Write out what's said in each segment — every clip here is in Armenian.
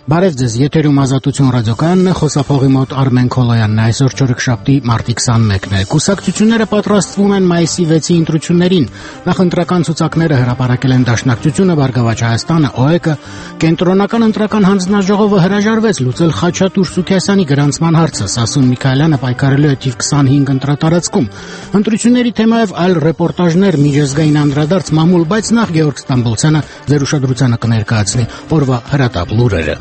Բարև ձեզ, եթերում Ազատություն ռադիոկայանն է, խոսափողի մոտ Արմեն Քոլոյանն է, այսօր չորեքշաբթի մարտի 21-ն է։ Կուսակցությունները պատրաստվում են մայիսի 6-ի ընտրություններին, նախընտրական ցուցակները հրապարակել են Դաշնակցությունը, Բարգավաճ Հայաստանը, ՕԵԿ-ը, Կենտրոնական ընտրական հանձնաժողովը հրաժարվեց լուծել Խաչատուր Սուքիասյանի գրանցման հարցը, Սասուն Միքայելյանը պայքարելու է թիվ 25 ընտրատարածքում։ Ընտրությունների թեմայով այլ ռեպորտաժներ, միջազգային անդրադարձ մամուլ, բայց նախ Գեորգ Ստամբոլցյանը ձեր ուշադրությանը կներկայացնի օրվա հրատապ լուրերը։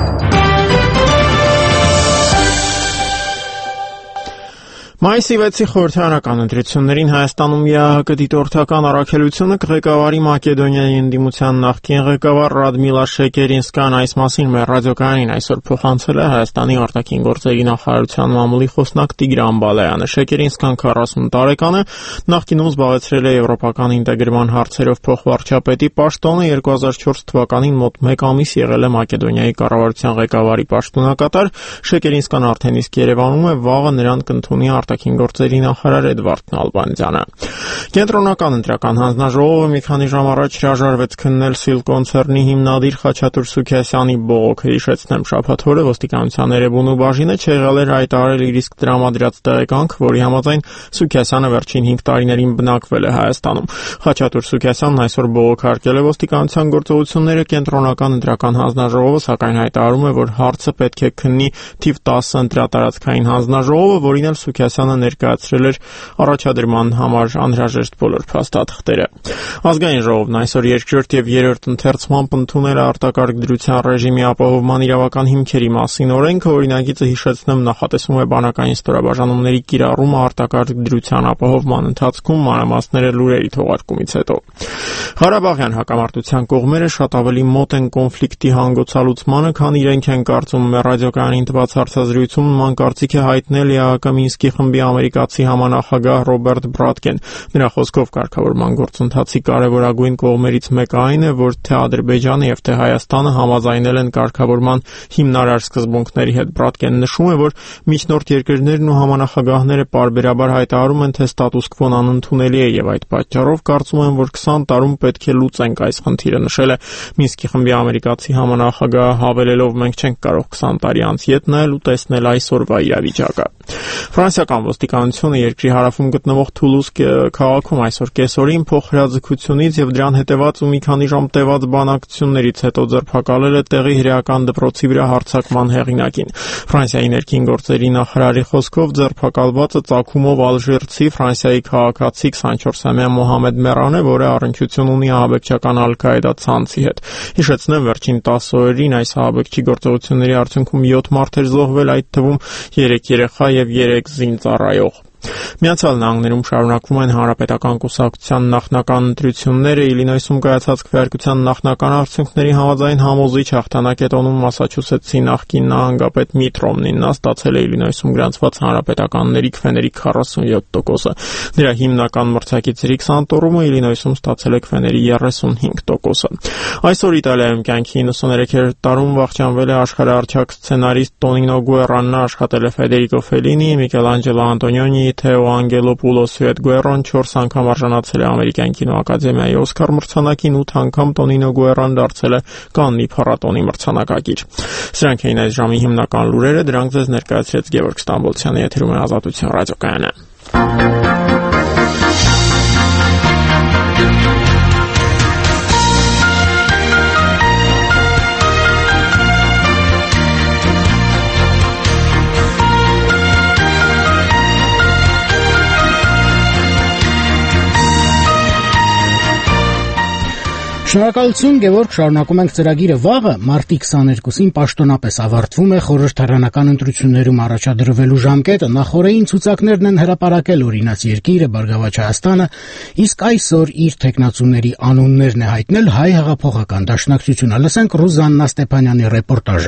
Մայիսի 6-ի խորհրդարանական ընտրություններին Հայաստանում ԵԱՀԿ դիտորդական առաքելությունը կղեկավարի Մակեդոնիայի ընդդիմության նախկին ղեկավար Ռադմիլա Շեկերինսկան այս մասին մեր ռադիոկայանին այսօր փոխանցել է Հայաստանի արտաքին գործերի նախարարության մամուլի խոսնակ Տիգրան Բալայանը։ Շեկերինսկան 40 տարեկան է, նախկինում զբաղեցրել է եվրոպական ինտեգրման հարցերով փոխվարչապետի պաշտոնը, 2004 թվականին մոտ 1 ամիս եղել է Մակեդոնիայի կառավարության ղեկավարի պաշտոնակատար։ Շեկերինսկան արդեն իսկ Երևանում է, վաղը նրան կընդունի արտաքին գործերի նախարար Էդվարդ Նալբանդյանը։ Կենտրոնական ընտրական հանձնաժողովը մի քանի ժամ առաջ հրաժարվեց քննել Սիլ կոնցեռնի հիմնադիր Խաչատուր Սուքիասյանի բողոքը։ Հիշեցնեմ, շաբաթ օրը ոստիկանության Էրեբունու բաժինը չեղյալ էր հայտարարել իր իսկ տրամադրած տեղեկանք, որի համաձայն Սուքիասյանը վերջին 5 տարիներին բնակվել է Հայաստանում։ Խաչատուր Սուքիասյանն այսօր բողոքարկել է ոստիկանության գործողությունները, Կենտրոնական ընտրական հանձնաժողովը սակայն հայտարարում է, որ հարցը պետք է քննի թիվ 10 ընտրատարածքային հանձնաժողովը, որին էլ Սուքիասյանը ներկայացրել էր առաջադրման համար անհրաժեշտ բոլոր փաստաթղթերը։ Ազգային ժողովն այսօր երկրորդ եւ երրորդ ընթերցմամբ ընդունել է արտակարգ դրության ռեժիմի ապահովման իրավական հիմքերի մասին օրենքը, օրինագիծը հիշեցնեմ նախատեսում է բանակային ստորաբաժանումների կիրառումը արտակարգ դրության ապահովման ընթացքում, մանրամասները լուրերի թողարկումից հետո։ Ղարաբաղյան հակամարտության կողմերը շատ ավելի մոտ են կոնֆլիկտի հանգուցալուծմանը, քան իրենք են կարծում։ Մեր ռադիոկայանին տված հարցազրույցում նման կարծիք է հայտնել ԵԱՀԿ Մինսկի խմբի ամերիկացի համանախագահ Ռոբերտ Բրատկեն։ Նրա խոսքով կարգավորման գործընթացի կարևորագույն կողմերից մեկը այն է, որ թե Ադրբեջանը եւ թե Հայաստանը համաձայնել են կարգավորման հիմնարար սկզբունքների հետ։ Բրատկեն նշում է, որ միջնորդ երկրներն ու համանախագահները պարբերաբար հայտարարում են, թե ստատուս քվոն անընդունելի է եւ այդ պատճառով կարծում են, որ 20 տարում պետք է լուծենք այս խնդիրը, նշել է Մինսկի խմբի ամերիկացի համանախագահը, հավելելով, մենք չենք կարող 20 տարի անց ետ նայել ու տեսնել այսօրվա իրավիճակը։ Ֆրանսիական ոստիկանությունը երկրի հարավում գտնվող Թուլուզ քաղաքում այսօր կեսօրին փոխհրաձգությունից եւ դրան հետեւած ու մի քանի ժամ տևած բանակցություններից հետո ձերբակալել է տեղի հրեական դպրոցի վրա հարձակման հեղինակին։ Ֆրանսիայի ներքին գործերի նախարարի խոսքով ձերբակալվածը ծագումով ալժիրցի Ֆրանսիայի քաղաքացի 24-ամյա Մոհամեդ Մերան է, որը առնչություն ունի ահաբեկչական Ալ-Կաիդա ցանցի հետ։ Հիշեցնեմ, վերջին 10 օրերին այս ահաբեկչի գործողությունների արդյունքում 7 մարդ էր զոհվել, այդ թվում 3 երեխա եւ 3 զինծառայող։ Միացյալ Նահանգներում շարունակվում են հանրապետական կուսակցության նախնական ընտրությունները։ Իլինոյսում կայացած քվեարկության նախնական արդյունքների համաձայն համոզիչ հաղթանակ է տոնում Մասաչուսեթսի նախկին նահանգապետ Միթ Ռոմնին։ Նա ստացել է Իլինոյսում գրանցված հանրապետականների քվեների 47%-ը։ Նրա հիմնական մրցակիցների 20 տոռումը Իլինոյսում ստացել է քվեների 35%-ը։ Այսօր Իտալիայում կյանքի 93-րդ տարում վախճանվել է աշխարհահռչակ սցենարիստ Տոնինո Գուերան։ Նա աշխատել է Ֆեդերիկո Ֆելինի, Միքելանջելո Անտոնիոնի, Թեո Անգելոպուլոսի հետ Գուերոն 4 անգամ արժանացել է ամերիկյան կինոակադեմիայի Օսկար մրցանակին, 8 անգամ Տոնինո Գուերան դարձել է Կաննի փառատոնի մրցանակակիր։ Սրանք էին այս ժամի հիմնական լուրերը, դրանք ձեզ ներկայացրեց Գեորգ Ստամբոլցյանը, եթերում է Ազատություն ռադիոկայանը։ Շնորհակալություն Գևորգ, շարունակում ենք ծրագիրը։ Վաղը մարտի 22-ին պաշտոնապես ավարտվում է խորհրդարանական ընտրություններում առաջադրվելու ժամկետը։ Նախորդային ցուցակներն են հրապարակել Օրինաց երկիրը, Բարգավաճ Հայաստանը, իսկ այսօր իր թեկնածուների անուններն է հայտնել Հայ հեղափոխական դաշնակցությունը։ Լսենք Ռուզաննա Ստեփանյանի ռեպորտաժը։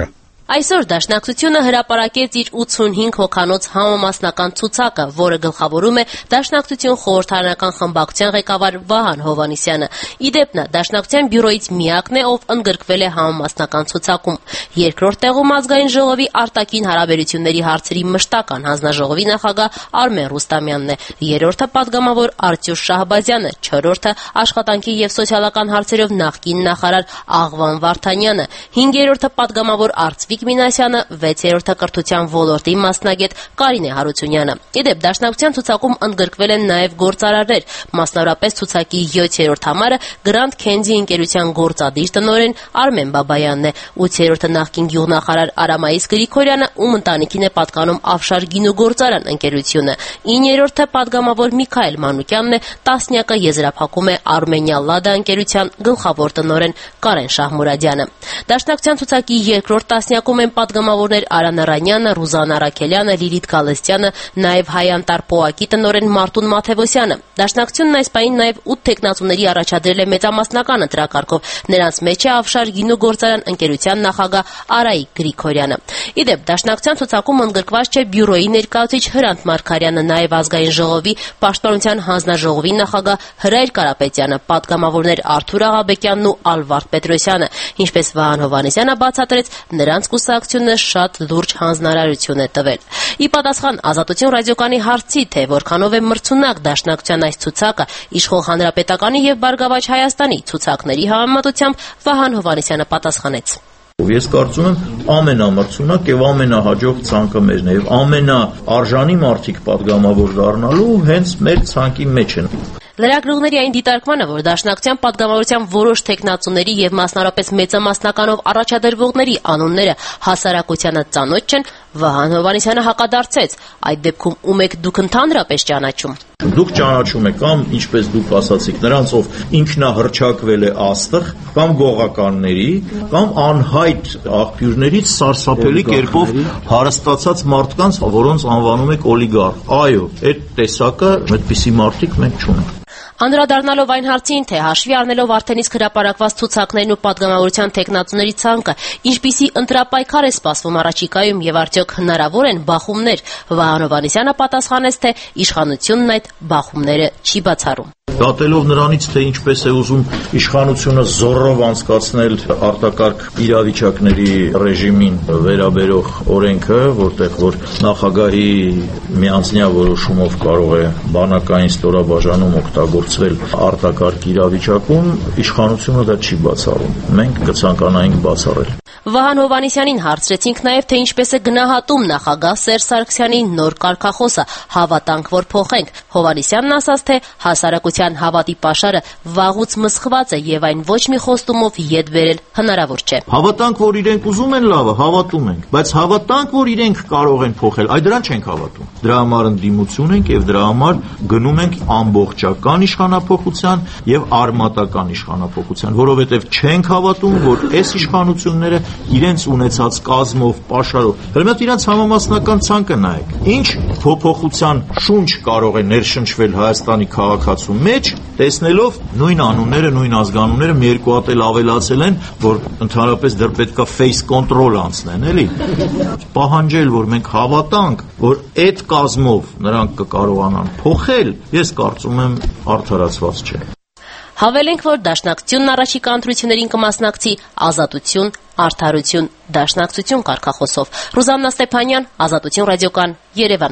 Այսօր Դաշնակցությունը հրապարակեց իր 85 հոգանոց համամասնական ցուցակը, որը գլխավորում է Դաշնակցություն խորհրդարանական խմբակցության ղեկավար Վահան Հովհաննիսյանը։ Ի դեպ նա Դաշնակցության բյուրոյից միակն է, ով ընդգրկվել է համամասնական ցուցակում։ Երկրորդ տեղում Ազգային ժողովի արտաքին հարաբերությունների հարցերի մշտական հանձնաժողովի նախագահ Արմեն Ռուստամյանն է, երրորդը պատգամավոր Արտյուշ Շահբազյանը, չորրորդը աշխատանքի եւ սոցիալական հարցերով նախկին նախարար Աղվան Վարդանյանը, հինգերորդը պատգամավոր Արծվիկ Մինասյանը, 6-րդը կրթության ոլորտի մասնագետ Կարինե Հարությունյանը։ Ի դեպ Դաշնակցության ցուցակում ընդգրկվել են նաև գործարարներ, մասնավորապես ցուցակի 7-րդ համարը Grand Candy ընկերության գործադիր տնօրեն Արմեն Բաբայանն է, 8-րդը նախկին գյուղնախարար Արամայիս Գրիգորյանը, ում ընտանիքին է պատկանում Ավշար գինուգործարան ընկերությունը, 9-րդը պատգամավոր Միքայել Մանուկյանն է, 10-յակը եզրափակում է Արմենիա Լադա ընկերության գլխավոր տնօրեն Կարեն Շահմուրադյանը։ Դաշնակցության ցուցակի երկրորդ տասնյակում են պատգամավորներ Արա Նռանյանը, Ռուզաննա Արաքելյանը, Լիլիթ Գալստյանը, նաև Հայանտար Պոակի տնօրեն Մարտուն Մաթևոսյանը։ Դաշնակցությունն այս պահին նաև 8 տեխնացուների առաջադրել է մեծամասնական ընտրակարգով։ Նրանց մեջ է Ավշար գինուգործարան ընկերության նախագահ Արայիկ Գրիգորյանը։ Ի դեպ Դաշնակցության ցուցակում ընդգրկված չէ բյուրոյի ներկայացուցիչ Հրանտ Մարգարյանը, նաև Ազգային ժողովի պաշտպանության հանձնաժողովի նախագահ Հրայր Կարապետյանը, պատգամավորներ Արթուր Աղաբեկյանն ու Ալվարդ Պետրոսյանը, ինչպես Վահան Հովհաննիսյանը բացատրեց, նրանց կուսակցությունը շատ լուրջ հանձնարարություն է տվել։ Ի պատասխան Ազատություն ռադիոկանի հարցի, թե որքանով է մրցունակ Դաշնակցության այս ցուցակը իշխող Հանրապետականի եւ Բարգավաճ Հայաստանի ցուցակների համեմատությամբ, Վահան Հովհաննիսյանը պատասխանեց. Ես կարծում եմ ամենամրցունակ եւ ամենահաջող ցանկը մերն է եւ ամենաարժանի մարդիկ պատգամավոր դառնալու հենց մեր ցանկի մեջ են։ Լրագրողների այն դիտարկմանը, որ Դաշնակցության պատգամավորության որոշ տեխնացուների եւ մասնավորապես մեծամասնականով առաջադրվողների անունները հասարակությանը ծանոթ չեն, Վահան Հովհաննիսյանը հակադարձեց. այդ դեպքում ում եք դուք ընդհանրապես ճանաչում։ Դուք ճանաչում եք կամ, ինչպես դուք ասացիք, նրանց, ով ինքնահռչակվել է աստղ, կամ գողականների, կամ անհայտ աղբյուրներից սարսափելի կերպով հարստացած մարդկանց, որոնց անվանում եք օլիգարխ։ Այո, այդ տեսակը այդպիսի մարդիկ մենք չունենք։ Անդրադառնալով այն հարցին, թե հաշվի առնելով արդեն իսկ հրապարակված ցուցակներն ու պատգամավորության տեխնացուների ցանկը, ինչպիսի ընտրապայքար է սպասվում առաջիկայում եւ արդյոք հնարավոր են բախումներ, Վահան Հովհաննիսյանը պատասխանեց, թե իշխանությունն այդ բախումները չի բացառում։ Դատելով նրանից, թե ինչպես է ուզում իշխանությունը զորով անցկացնել արտակարգ իրավիճակների ռեժիմին վերաբերող օրենքը, որտեղ որ նախագահի միանձնյա որոշումով կարող է բանակային ստորաբաժանում օգտագործվել արտակարգ իրավիճակում, իշխանությունը դա չի բացառում։ Մենք կցանկանայինք բացառել։ Վահան Հովհաննիսյանին հարցրեցինք նաև, թե ինչպես է գնահատում նախագահ Սերժ Սարգսյանի նոր կարգախոսը «Հավատանք, որ փոխենք»։ Հովհաննիսյանն ասաց, թե հասարակության հավատի պաշարը վաղուց մսխված է եւ այն ոչ մի խոստումով ետ բերել հնարավոր չէ։ Հավատանք, որ իրենք ուզում են լավը, հավատում ենք, բայց հավատանք, որ իրենք կարող են փոխել, այդ դրան չենք հավատում։ Դրա համար ընդդիմություն ենք եւ դրա համար գնում ենք ամբողջական իշխանափոխության եւ արմատական իշխանափոխության, որովհետեւ չենք հավատում, որ այս իշխանությունները իրենց ունեցած կազմով, պաշարով, հենց իրենց համամասնական ցանկը նայեք։ Ինչ փոփոխության շունչ կարող է ներշնչվել Հայաստանի քաղաքացու մեջ, տեսնելով նույն անունները, նույն ազգանունները մի երկու հատ էլ ավելացել են, որ ընդհանրապես դեռ պետքա face control անցնեն, էլի։ Պահանջել, որ մենք հավատանք, որ այդ կազմով նրանք կկարողանան փոխել, ես կարծում եմ արդարացված չէ։ Հավելենք, որ Դաշնակցությունն առաջիկա ընտրություններին կմասնակցի ազատություն, արդարություն, դաշնակցություն կարգախոսով։ Ռուզաննա Ստեփանյան, Ազատություն ռադիոկան, Երևան։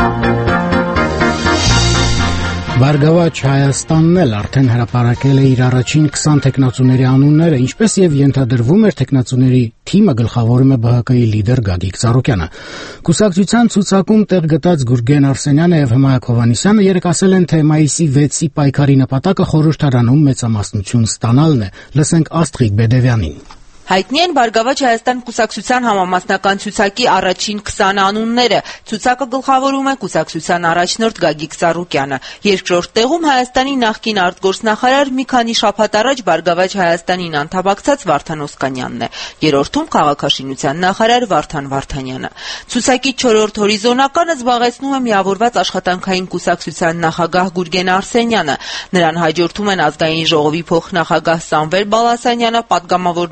Բարգավաճ Հայաստանն էլ արդեն հրապարակել է իր առաջին 20 տեխնացուների անունները, ինչպես եւ ենթադրվում էր, տեխնացուների թիմը գլխավորում է ԲՀԿ-ի լիդեր Գագիկ Ծառուկյանը։ Կուսակցության ցուցակում տեղ գտած Գուրգեն Արսենյանը եւ Հմայակ Հովհաննիսյանը երեկ ասել են, թե մայիսի 6-ի պայքարի նպատակը խորհրդարանում մեծամասնություն ստանալն է։ Լսենք Աստղիկ Բեդևյանին։ Հայտնի են Բարգավաճ Հայաստան կուսակցության համամասնական ցուցակի առաջին 20 անունները։ Ցուցակը գլխավորում է կուսակցության առաջնորդ Գագիկ Ծառուկյանը։ Երկրորդ տեղում Հայաստանի նախկին արտգործնախարար մի քանի շաբաթ առաջ Բարգավաճ Հայաստանին անդամակցած Վարդան Օսկանյանն է։ Երրորդում քաղաքաշինության նախարար Վարդան Վարդանյանը։ Ցուցակի 4-րդ հորիզոնականը զբաղեցնում է միավորված աշխատանքային կուսակցության նախագահ Գուրգեն Արսենյանը։ Նրան հաջորդում են ազգային ժողովի փոխնախագահ Սամվել Բալասանյանը, պատգամավոր Նաիրա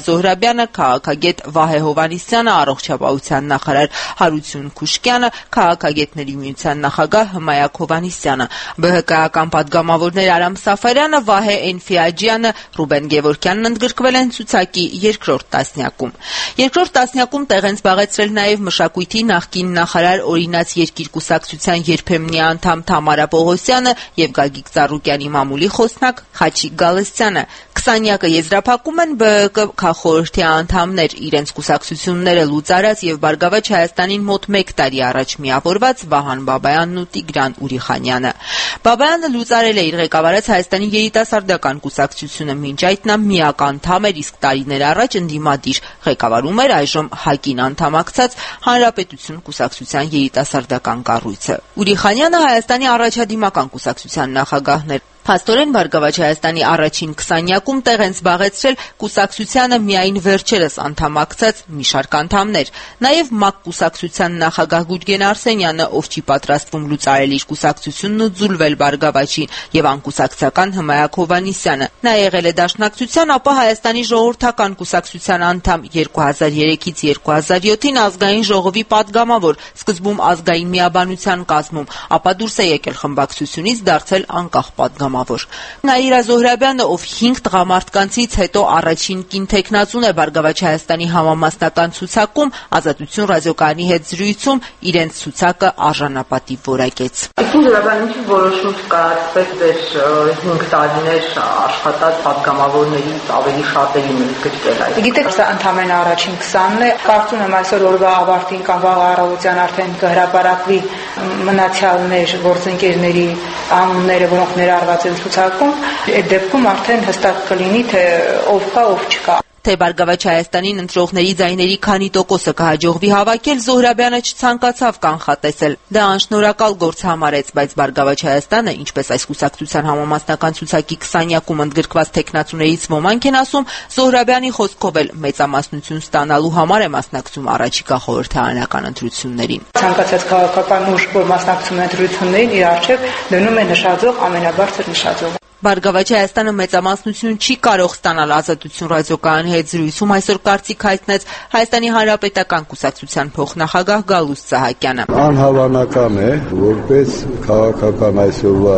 Զոհրաբյանը, քաղաքագետ Վահե Հովհաննիսյանը, առողջապահության նախարար Հարություն Քուշկյանը, քաղաքագետների միության նախագահ Հմայակ Հովհաննիսյանը, ԲՀԿ-ական պատգամավորներ Արամ Սաֆարյանը, Վահե Էնֆիաջյանը, Ռուբեն Գևորգյանն ընդգրկվել են ցուցակի երկրորդ տասնյակում։ Երկրորդ տասնյակում տեղ են զբաղեցրել նաև մշակույթի նախկին նախարար Օրինաց երկիր կուսակցության երբեմնի անդամ Թամարա Պողոսյանը եւ Գագիկ Ծառուկյանի մամուլի խոսնակ Խաչիկ Գալստյանը։ 20-յակը եզրափակում են ԲՀԿ քաղխորհրդի անդամներ, իրենց կուսակցությունները լուծարած եւ Բարգավաճ Հայաստանին մոտ 1 տարի առաջ միավորված Վահան Բաբայանն ու Տիգրան Ուրիխանյանը։ Բաբայանը լուծարել է իր ղեկավարած Հայաստանի երիտասարդական կուսակցությունը, մինչ այդ նա միակ անդամ էր, իսկ տարիներ առաջ ընդդիմադիր ղեկավարում էր այժմ ՀԱԿ-ին անդամակցած Հանրապետություն կուսակցության երիտասարդական կառույցը։ Ուրիխանյանը Հայաստանի առաջադիմական կուսակցության նախագահն էր։ Փաստորեն Բարգավաճ Հայաստանի առաջին 20-յակում տեղ են զբաղեցրել կուսակցությանը միայն վերջերս անդամակցած մի շարք անդամներ։ Նաև ՄԱԿ կուսակցության նախագահ Գուրգեն Արսենյանը, ով չի պատրաստվում լուծարել իր կուսակցությունն ու ձուլվել Բարգավաճին, եւ անկուսակցական Հմայակ Հովհաննիսյանը։ Նա եղել է Դաշնակցության, ապա Հայաստանի ժողովրդական կուսակցության անդամ, 2003-ից 2007-ին ազգային ժողովի падգամավոր, սկզբում ազգային միաբանության կազմում, ապա դուրս է եկել խմբակցությունից, դարձել անկախ падգամավոր։ Նաիրա Զոհրաբյանը, ով 5 տղամարդկանցից հետո առաջին կին թեկնածուն է Բարգավաճ Հայաստանի համամասնական ցուցակում, Ազատություն ռադիոկայանի հետ զրույցում իրենց ցուցակը արժանապատիվ որակեց։ Զոհրաբյան, ինչ որոշում կայացվեց ձեր 5 տարիներ աշխատած падգամավորներից ավելի շատերին գրկել այդ։ Գիտեք, սա ընդամենը առաջին 20-ն է։ Կարծում եմ այսօր օրվա ավարտին կամ վաղ առավոտյան արդեն կհրապարակվի մնացյալներ, գործընկերների անունները, որոնք ներառված են ցուցակում, այդ դեպքում արդեն հստակ կլինի, թե ով կա, ով չկա։ Թե Բարգավաճ Հայաստանին ընտրողների ձայների քանի տոկոսը կհաջողվի հավաքել, Զոհրաբյանը չցանկացավ կանխատեսել։ Դա անշնորհակալ գործ համարեց, բայց Բարգավաճ Հայաստանը, ինչպես այս կուսակցության համամասնական ցուցակի 20-յակում ընդգրկված թեկնածուներից ոմանք են ասում, Զոհրաբյանի խոսքով էլ մեծամասնություն ստանալու համար է մասնակցում առաջիկա խորհրդարանական ընտրություններին։ Ցանկացած քաղաքական ուժ, որ մասնակցում է ընտրություններին, իր առջև դնում է նշաձող, ամենաբարձր նշաձողը։ Բարգավաճ Հայաստանը մեծամասնություն չի կարող ստանալ Ազատություն ռադիոկայանի հետ զրույցում այսօր կարծիք հայտնեց Հայաստանի Հանրապետական կուսակցության փոխնախագահ Գալուստ Սահակյանը։ Անհավանական է, որպես քաղաքական այսօրվա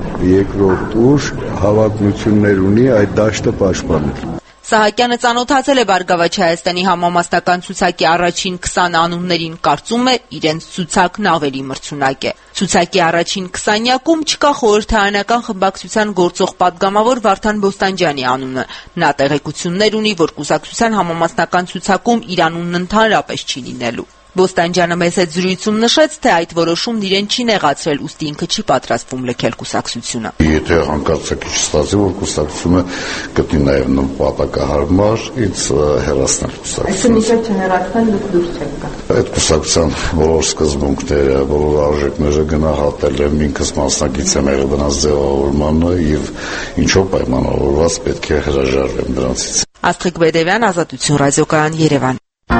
երկրորդ ուժ հավակնություններ ունի այդ դաշտը պաշտպանել։ Սահակյանը ծանոթացել է Բարգավաճ Հայաստանի համամասնական ցուցակի առաջին 20 անուններին, կարծում է իրենց ցուցակն ավելի մրցունակ է։ Ցուցակի առաջին 20-յակում չկա խորհրդարանական խմբակցության գործող падգամավոր Վարդան Բոստանջյանի անունը։ Նա տեղեկություններ ունի, որ կուսակցության համամասնական ցուցակում իր անունն ընդհանրապես չի լինելու։ Բոստանջյանը մեզ հետ զրույցում նշեց, թե այդ որոշումն իրեն չի նեղացրել, ուստի ինքը չի պատրաստվում լքել կուսակցությունը։ Եթե հանկարծակի չստացի, որ կուսակցությունը գտնի նաև նպատակահարմար, ինձ հեռացնել կուսակցությունը։ Այսինքն միշտ չներացնել դուք դուրս չեք գա։ Այդ կուսակցության բոլոր սկզբունքները, բոլոր արժեքները գնահատել եմ, ինքս մասնակից եմ եղել դրանց ձևավորմանը եւ ինչով պայմանավորված պետք է հրաժարվեմ դրանցից։ Աստղիկ Բեդևյան, Ազատություն ռադիոկայան, Երևան։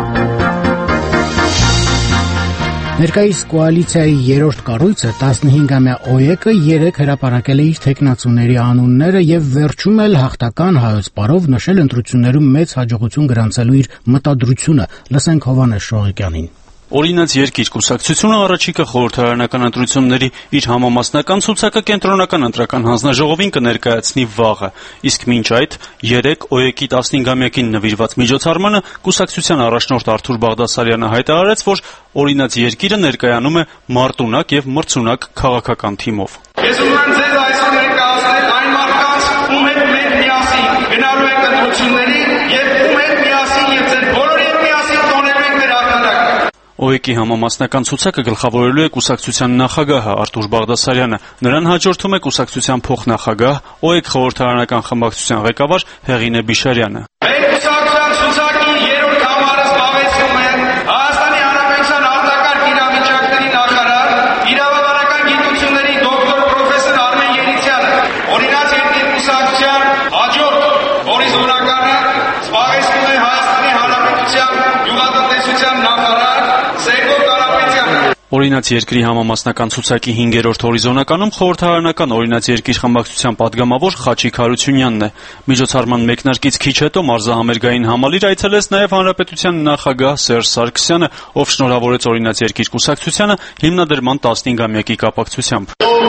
Ներկայիս կոալիցիայի երրորդ կառույցը 15-ամյա ՕԵԿ-ը 3 հրապարակել է իր թեկնածուների անունները եւ վերջում էլ հաղթական հայոց պարով նշել ընտրություններում մեծ հաջողություն գրանցելու իր մտադրությունը։ Լսենք Հովհաննես Շողիկյանին։ Օրինաց երկիր կուսակցությունը առաջիկա խորհրդարանական ընտրությունների իր համամասնական ցուցակը կենտրոնական ընտրական հանձնաժողովին կներկայացնի վաղը, իսկ մինչ այդ 3 ՕԵԿ-ի 15-ամյակին նվիրված միջոցառմանը կուսակցության առաջնորդ Արթուր Բաղդասարյանը հայտարարեց, որ Օրինաց երկիրը ներկայանում է մարտունակ եւ մրցունակ քաղաքական թիմով։ Ես ուզում եմ ձեզ այսօր ներկայացնել այն մարդկանց, ում հետ մենք միասին գնալու ենք ընտրությունների եւ ում հետ միասին եւ ձեր բոլորի հետ միասին տոնելու ենք դեր հաղթանակը։ ՕԵԿ-ի համամասնական ցուցակը գլխավորելու է կուսակցության նախագահը Արթուր Բաղդասարյանը։ Նրան հաջորդում է կուսակցության փոխնախագահ, ՕԵԿ խորհրդարանական խմբակցության ղեկավար Հեղինե Բիշարյանը։ Մեր կուսակցության ցուցակի երրորդ համարը զբաղեցնում է Հայաստանի Հանրապետության արտակարգ իրավիճակների նախարար, իրավաբանական գիտությունների դոկտոր պրոֆեսոր Արմեն Երիցյանը։ Օրինաց երկիր կուսակցության հաջորդ հորիզոնականը զբաղեցնում է Հայաստանի Հանրապետության գյուղատնտեսության նախարար Զեգո Կարապետյանը։ Օրինաց երկրի համամասնական ցուցակի 5-րդ հորիզոնականում խորհրդարանական օրինաց երկիր խմբակցության падգամավոր Խաչիկ Հարությունյանն է։ Միջոցառման մեկնարկից քիչ հետո մարզահամերգային համալիր այցելեց նաև Հանրապետության նախագահ Սերժ Սարգսյանը, ով շնորհավորեց օրինաց երկիր կուսակցությանը հիմնադրման 15-ամյակի կապակցությամբ։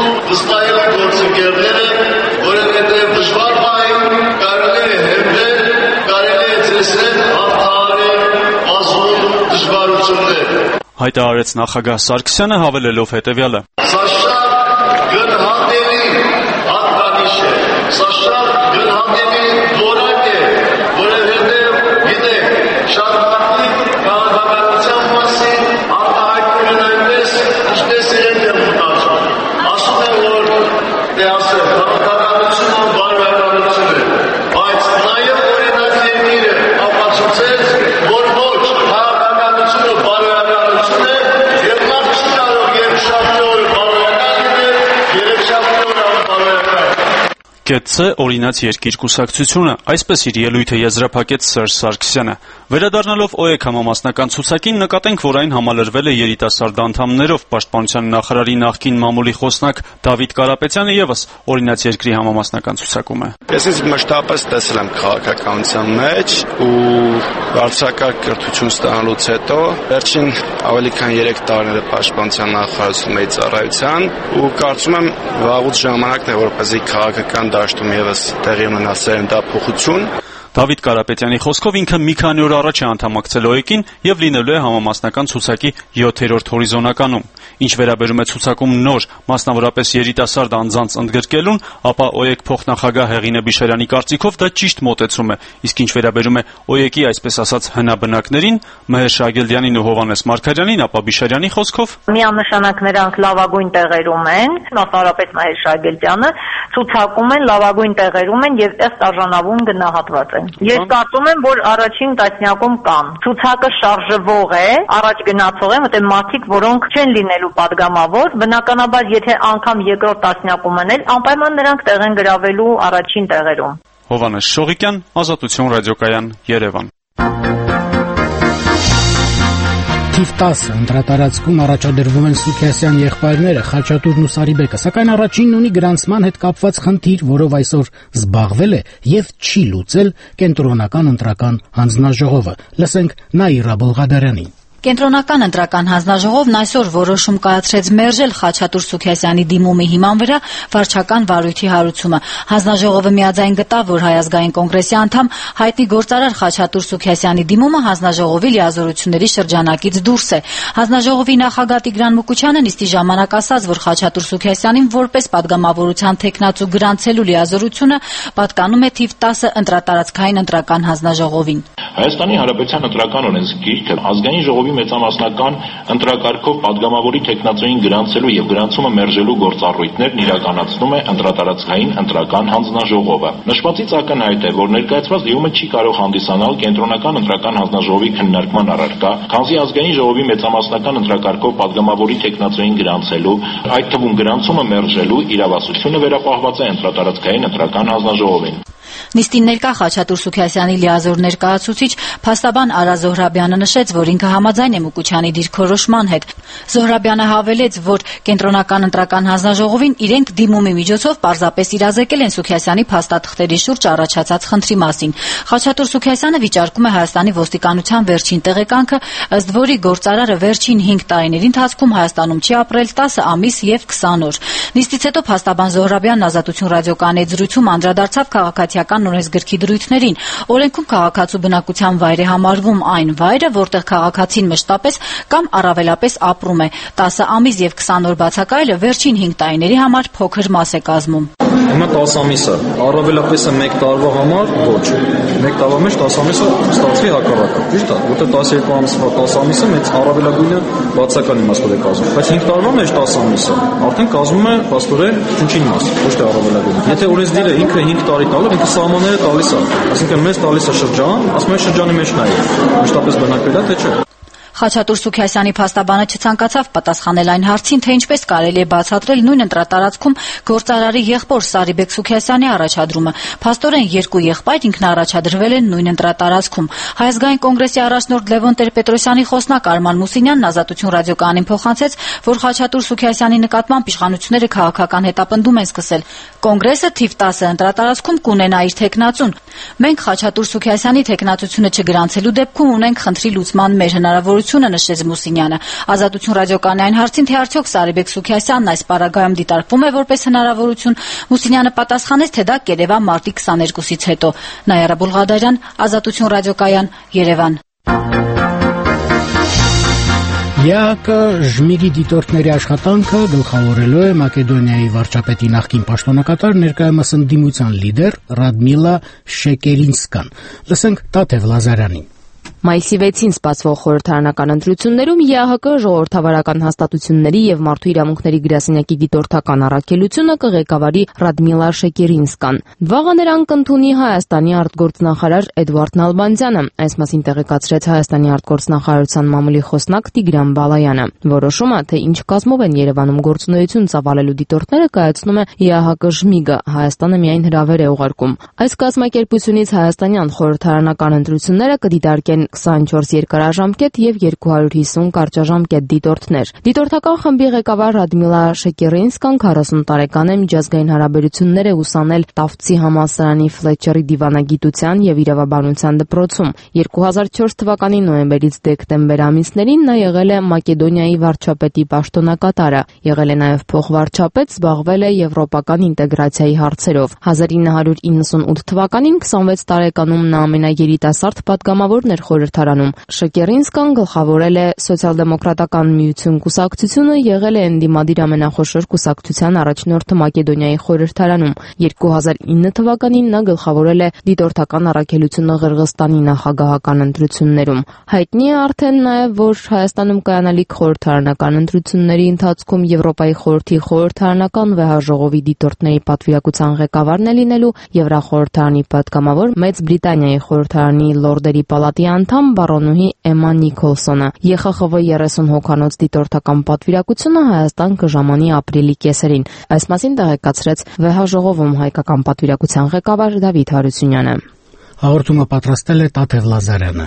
Հայտարարեց նախագահ Սարգսյանը, հավելելով հետևյալը. Սա շատ գնահատելի հատկանիշ է, սա շատ գնահատելի որակ է, որովհետև գիտեք, շատ մարդիկ քաղաքականության մասին արտահայտում են այնպես, ինչպես իրենք են մտածում։ Ասում են, որ ասել, քաղաքականությունը բարոյականություն է, բայց նաև օրինակ երկիրը ապացուցեց, որ ոչ քաղաքականությունը բարոյականություն է, եւ մարդ չի կարող երկշաբթի օրը բարոյական լինել, երեքշաբթի օրը անբարոյական։ Կեցցե օրինաց երկիր կուսակցությունը, այսպես իր ելույթը եզրափակեց Սերժ Սարգսյանը։ Վերադառնալով ՕԵԿ համամասնական ցուցակին նկատենք, որ այն համալրվել է երիտասարդ անդամներով։ Պաշտպանության նախարարի նախկին մամուլի խոսնակ Դավիթ Կարապետյանը եւս օրինաց երկրի համամասնական ցուցակում է։ Ես մշտապես տեսել եմ քաղաքականության մեջ ու բարձրակարգ կրթություն ստանալուց հետո վերջին ավելի քան 3 տարիները պաշտպանության նախարարությունում էի ծառայության ու կարծում եմ վաղուց ժամանակն է, որպեսզի քաղաքական դաշտում եւս տեղի ունենա սերնդափոխություն։ Դավիթ Կարապետյանի խոսքով ինքը մի քանի օր առաջ է անդամակցել ՕԵԿ-ին եւ լինելու է համամասնական ցուցակի 7-րդ հորիզոնականում։ Ինչ վերաբերում է ցուցակում նոր, մասնավորապես երիտասարդ անձանց ընդգրկելուն, ապա ՕԵԿ փոխնախագահ Հեղինե Բիշարյանի կարծիքով դա ճիշտ մոտեցում է, իսկ ինչ վերաբերում է ՕԵԿ-ի այսպես ասած հնաբնակներին, Մհեր Շագելդյանին ու Հովհաննես Մարգարյանին, ապա Բիշարյանի խոսքով միանշանակ նրանք լավագույն տեղերում են, մասնավորապես Մհեր Շագելդյանը ցուցակում են, լավագույն տեղերում են եւ ըստ արժանավուն գնահատված են։ Ես կարծում եմ, որ առաջին տասնյակում կան։ Ցուցակը շարժվող է, առաջ գնացող է, որտեղ մարդիկ, որոնք չեն լինելու падգամավոր, բնականաբար եթե անգամ երկրորդ տասնյակում են, անպայման նրանք տեղ են գրավելու առաջին տեղերում։ Հովհաննես Շողիկյան, Ազատություն ռադիոկայան, Երևան։ Թիվ 10 ընտրատարածքում առաջադրվում են Սուքիասյան եղբայրները Խաչատուրն ու Սարիբեկը, սակայն առաջինն ունի գրանցման հետ կապված խնդիր, որով այսօր զբաղվել է եւ չի լուծել կենտրոնական ընտրական հանձնաժողովը։ Լսենք Նաիրա Բոլղադարյանին։ Կենտրոնական ընտրական հանձնաժողովն այսօր որոշում կայացրեց մերժել Խաչատուր Սուքիասյանի դիմումի հիման վրա վարչական վարույթի հարուցումը։ Հանձնաժողովը միաձայն գտավ, որ Հայ ազգային կոնգրեսի անդամ հայտնի գործարար Խաչատուր Սուքիասյանի դիմումը հանձնաժողովի լիազորությունների շրջանակից դուրս է։ Հանձնաժողովի նախագահ Տիգրան Մուկուչյանը նիստի ժամանակ ասաց, որ Խաչատուր Սուքիասյանին որպես падգամավորության թեկնածու գրանցելու լիազորությունը պատկանում է թիվ 10 ընտրատարածքային ընտրական հանձնաժողովին։ Հայաստանի Հանրապետության ընտրական օրենսգիրքը ազգային ժողովի մեծամասնական ընտրակարգով падգամավորի թեկնածուին գրանցելու եւ գրանցումը մերժելու գործառույթներն իրականացնում է ընտրատարածքային ընտրական հանձնաժողովը։ Նշվածից ակնհայտ է, որ ներկայացված դիմումը չի կարող հանդիսանալ կենտրոնական ընտրական հանձնաժողովի քննարկման առարկա, քանզի ազգային ժողովի մեծամասնական ընտրակարգով падգամավորի թեկնածուին գրանցելու, այդ թվում գրանցումը մերժելու իրավասությունը վերապահված է ընտրատարածքային ընտրական հանձնաժողովին։ Նիստին ներկա Խաչատուր Սուքիասյանի լիազոր ներկայացուցիչ փաստաբան Արա Զոհրաբյանը նշեց, որ ինքը համաձայն է Մուկուչյանի դիրքորոշման հետ։ Զոհրաբյանը հավելեց, որ կենտրոնական ընտրական հանձնաժողովին իրենք դիմումի միջոցով պարզապես իրազեկել են Սուքիասյանի փաստաթղթերի շուրջ առաջացած խնդրի մասին։ Խաչատուր Սուքիասյանը վիճարկում է Հայաստանի ոստիկանության վերջին տեղեկանքը, ըստ որի գործարարը վերջին 5 տարիների ընթացքում Հայաստանում չի ապրել 10 ամիս եւ 20 օր։ Նիստից հետո փաստաբան Զոհրաբյանն Ազատություն ռադիոկայանի զրույցում անդրադարձավ քաղաքացիական օրենսգրքի դրույթներին։ Օրենքում քաղաքացու բնակության վայր է համարվում այն վայրը, որտեղ քաղաքացին մշտապես կամ առավելապես ապրում է։ 10 ամիս եւ 20 օր բացակայելը վերջին 5 տարիների համար փոքր մաս է կազմում։ Հիմա 10 ամիսը առավելապես է 1 տարվա համար ոչ։ 1 տարվա մեջ 10 ամիսը ստացվի հակառակը։ Ճիշտ է, որտեղ 12 ամսվա 10 ամիսը մեծ առավելագույնը բացական իմաստով է կազմում։ Բայց 5 տարվա մեջ 10 ամիսը արդեն կազմում է փաստորեն ճնչին մաս, ոչ թե առավելագույն։ Եթե օրենսդիրը ինքը 5 տարի տալով ինքը սահմանները տալիս է, այսինքն մեզ տալիս է շրջան, ասում է շրջանի մեջ նայեք, մշտապես բնակվել է թե չէ։ Խաչատուր Սուքիասյանի փաստաբանը չցանկացավ պատասխանել այն հարցին, թե ինչպես կարելի է բացատրել նույն ընտրատարածքում գործարարի եղբոր Սարիբեկ Սուքիասյանի առաջադրումը։ Փաստորեն երկու եղբայր ինքնաառաջադրվել են նույն ընտրատարածքում։ Հայ ազգային կոնգրեսի առաջնորդ Լևոն Տեր-Պետրոսյանի խոսնակ Արման Մուսինյանն Ազատություն ռադիոկայանին փոխանցեց, որ Խաչատուր Սուքիասյանի նկատմամբ իշխանությունները քաղաքական հետապնդում են սկսել։ Կոնգրեսը թիվ 10 ընտրատարածքում կունենա իր թեկնածուն։ Մենք Խաչատուր Սուքիասյանի թեկնածությունը չգրանցելու դեպքում ունենք խնդրի լուծման մեր հնարավորությունը, նշեց Մուսինյանը։ Ազատություն ռադիոկայանի այն հարցին, թե արդյոք Սարիբեկ Սուքիասյանն այս պարագայում դիտարկվում է որպես հնարավորություն, Մուսինյանը պատասխանեց, թե դա կերևա մարտի 22-ից հետո։ Նայարա Բուլղադարյան, Ազատություն ռադիոկայան, Երևան։ ԵԱՀԿ Ժմիգի դիտորդների աշխատանքը գլխավորելու է Մակեդոնիայի վարչապետի նախկին պաշտոնակատար, ներկայումս ընդդիմության լիդեր Ռադմիլա Շեկերինսկան։ Լսենք Տաթև Լազարյանին։ Մայիսի 6-ին սպասվող խորհրդարանական ընտրություններում ԵԱՀԿ ժողովրդավարական հաստատությունների եւ մարդու իրավունքների գրասենյակի դիտորդական առաքելությունը կղեկավարի Ռադմիլա Շեկերինսկան։ Վաղը նրան կընդունի Հայաստանի արտգործնախարար Էդվարդ Նալբանդյանը, այս մասին տեղեկացրեց Հայաստանի արտգործնախարարության մամուլի խոսնակ Տիգրան Բալայանը։ Որոշումը, թե ինչ կազմով են Երևանում գործունեություն ծավալելու դիտորդները, կայացնում է ԵԱՀԿ Ժմիգը, Հայաստանը միայն հրավեր է ուղարկում։ Այս կազմակերպությունից հայաստանյան խորհրդարանական ընտրությունները կդիտարկեն 24 երկարաժամկետ եւ 250 կարճաժամկետ դիտորդներ։ Դիտորդական խմբի ղեկավար Ռադմիլա Շեկերինսկան 40 տարեկան է, միջազգային հարաբերություններ է ուսանել Տավտցի համալսարանի Ֆլետչերի դիվանագիտության եւ իրավաբանության դպրոցում։ 2004 թվականի նոյեմբերից դեկտեմբեր ամիսներին նա եղել է Մակեդոնիայի վարչապետի պաշտոնակատարը, եղել է նաեւ փոխվարչապետ, զբաղվել է եվրոպական ինտեգրացիայի հարցերով։ 1998 թվականին 26 տարեկանում նա ամենաերիտասարդ պատգամավորն էր խորհրդարանում։ Շեկերինսկան գլխավորել է Սոցիալ-դեմոկրատական միություն կուսակցությունը, եղել է ընդդիմադիր ամենախոշոր կուսակցության առաջնորդը Մակեդոնիայի խորհրդարանում։ 2009 թվականին նա գլխավորել է դիտորդական առաքելությունը Ղրղստանի նախագահական ընտրություններում։ Հայտնի է արդեն նաև, որ Հայաստանում կայանալիք խորհրդարանական ընտրությունների ընթացքում Եվրոպայի խորհրդի խորհրդարանական վեհաժողովի դիտորդների պատվիրակության ղեկավարն է լինելու Եվրախորհրդարանի պատգամավոր Մեծ Բրիտանիայի խորհրդարանի լորդերի պալատի անդամ բարոնուհի Էմմա Նիկոլսոնը։ ԵԽԽՎ 30 հոգանոց դիտորդական պատվիրակությունը Հայաստան կժամանի ապրիլի կեսերին։ Այս մասին տեղեկացրեց վեհաժողովում հայկական պատվիրակության ղեկավար Դավիթ Հարությունյանը։ Հաղորդումը պատրաստել է Տաթև Լազարյանը։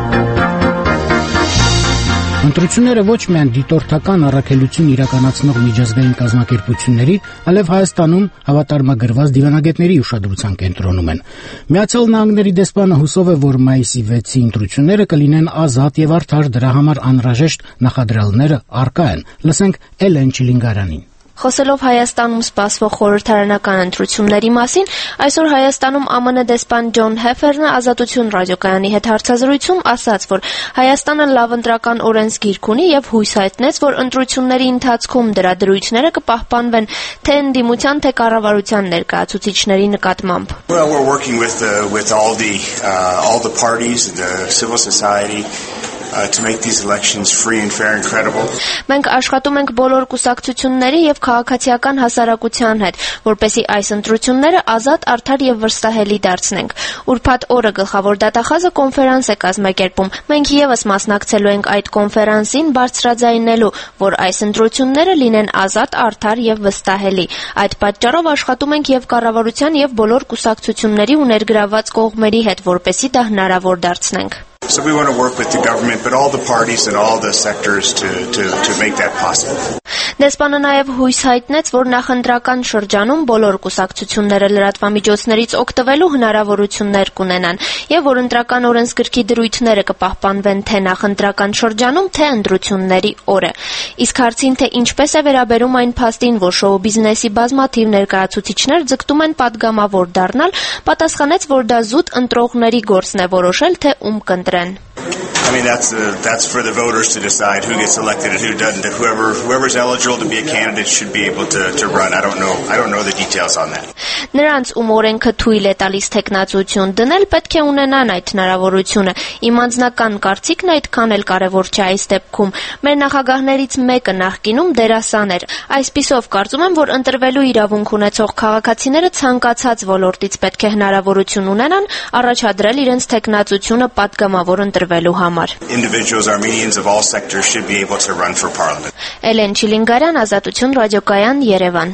Ընտրությունները ոչ միայն դիտորդական առաքելություն իրականացնող միջազգային կազմակերպությունների, այլև Հայաստանում հավատարմագրված դիվանագետների ուշադրության կենտրոնում են։ Միացյալ Նահանգների դեսպանը հուսով է, որ մայիսի 6-ի ընտրությունները կլինեն ազատ եւ արդար, դրա համար անհրաժեշտ նախադրյալները առկա են։ Լսենք Էլեն Չիլինգարանին։ Խոսելով Հայաստանում սպասվող խորհրդարանական ընտրությունների մասին, այսօր Հայաստանում ԱՄՆ դեսպան Ջոն Հեֆերնը Ազատություն ռադիոկայանի հետ հարցազրույցում ասաց, որ Հայաստանը լավ ընտրական օրենսգիրք ունի եւ հույս հայտնեց, որ ընտրությունների ընթացքում դրա դրույթները կպահպանվեն թե ընդդիմության, թե կառավարության ներկայացուցիչների նկատմամբ։ Well, we're working with all the parties and the civil society to make these elections free and fair and credible. Մենք աշխատում ենք բոլոր կուսակցությունների եւ քաղաքացիական հասարակության հետ, որպեսզի այս ընտրությունները ազատ, արդար եւ վստահելի դարձնենք։ Ուրբաթ օրը գլխավոր դատախազը կոնֆերանս է կազմակերպում։ Մենք եւս մասնակցելու ենք այդ կոնֆերանսին, բարձրաձայնելու, որ այս ընտրությունները լինեն ազատ, արդար եւ վստահելի։ Այդ պատճառով աշխատում ենք եւ կառավարության եւ բոլոր կուսակցությունների ու ներգրավված կողմերի հետ, որպեսզի դա հնարավոր դարձնենք։ So we want to work with the government, but all the parties and all the sectors to make that possible. Դեսպանը նաև հույս հայտնեց, որ նախընտրական շրջանում բոլոր կուսակցությունները լրատվամիջոցներից օգտվելու հնարավորություններ կունենան եւ որ ընտրական օրենսգրքի դրույթները կպահպանվեն թե նախընտրական շրջանում, թե ընտրությունների օրը։ Իսկ հարցին, թե ինչպես է վերաբերում այն փաստին, որ շոու բիզնեսի բազմաթիվ ներկայացուցիչներ ձգտում են պատգամավոր դառնալ, պատասխանեց, որ դա զուտ ընտրողների գործն է որոշել, թե ում կընտրեն։ I mean, that's for the voters to decide who gets elected and who doesn't. That whoever's eligible to be a candidate should be able to run. I don't know the details on that. Նրանց ում օրենքը թույլ է տալիս տեխնացություն դնել, պետք է ունենան այդ հնարավորությունը։ Իմ անձնական կարծիքն այդքան էլ կարևոր չէ այս դեպքում։ Մեր նախագահներից մեկը նախկինում դերասան էր։ Այսպիսով կարծում եմ, որ ընտրվելու իրավունք ունեցող քաղաքացիները ցանկացած ոլորտից պետք է հնարավորություն ունենան առաջադրել իրենց տեխնացությունը պատգամավոր ընտրվելու համար։ համար։ Individuals, Armenians of all sectors should be able to run for parliament. Էլեն Չիլինգարյան, Ազատություն ռադիոկայան, Երևան։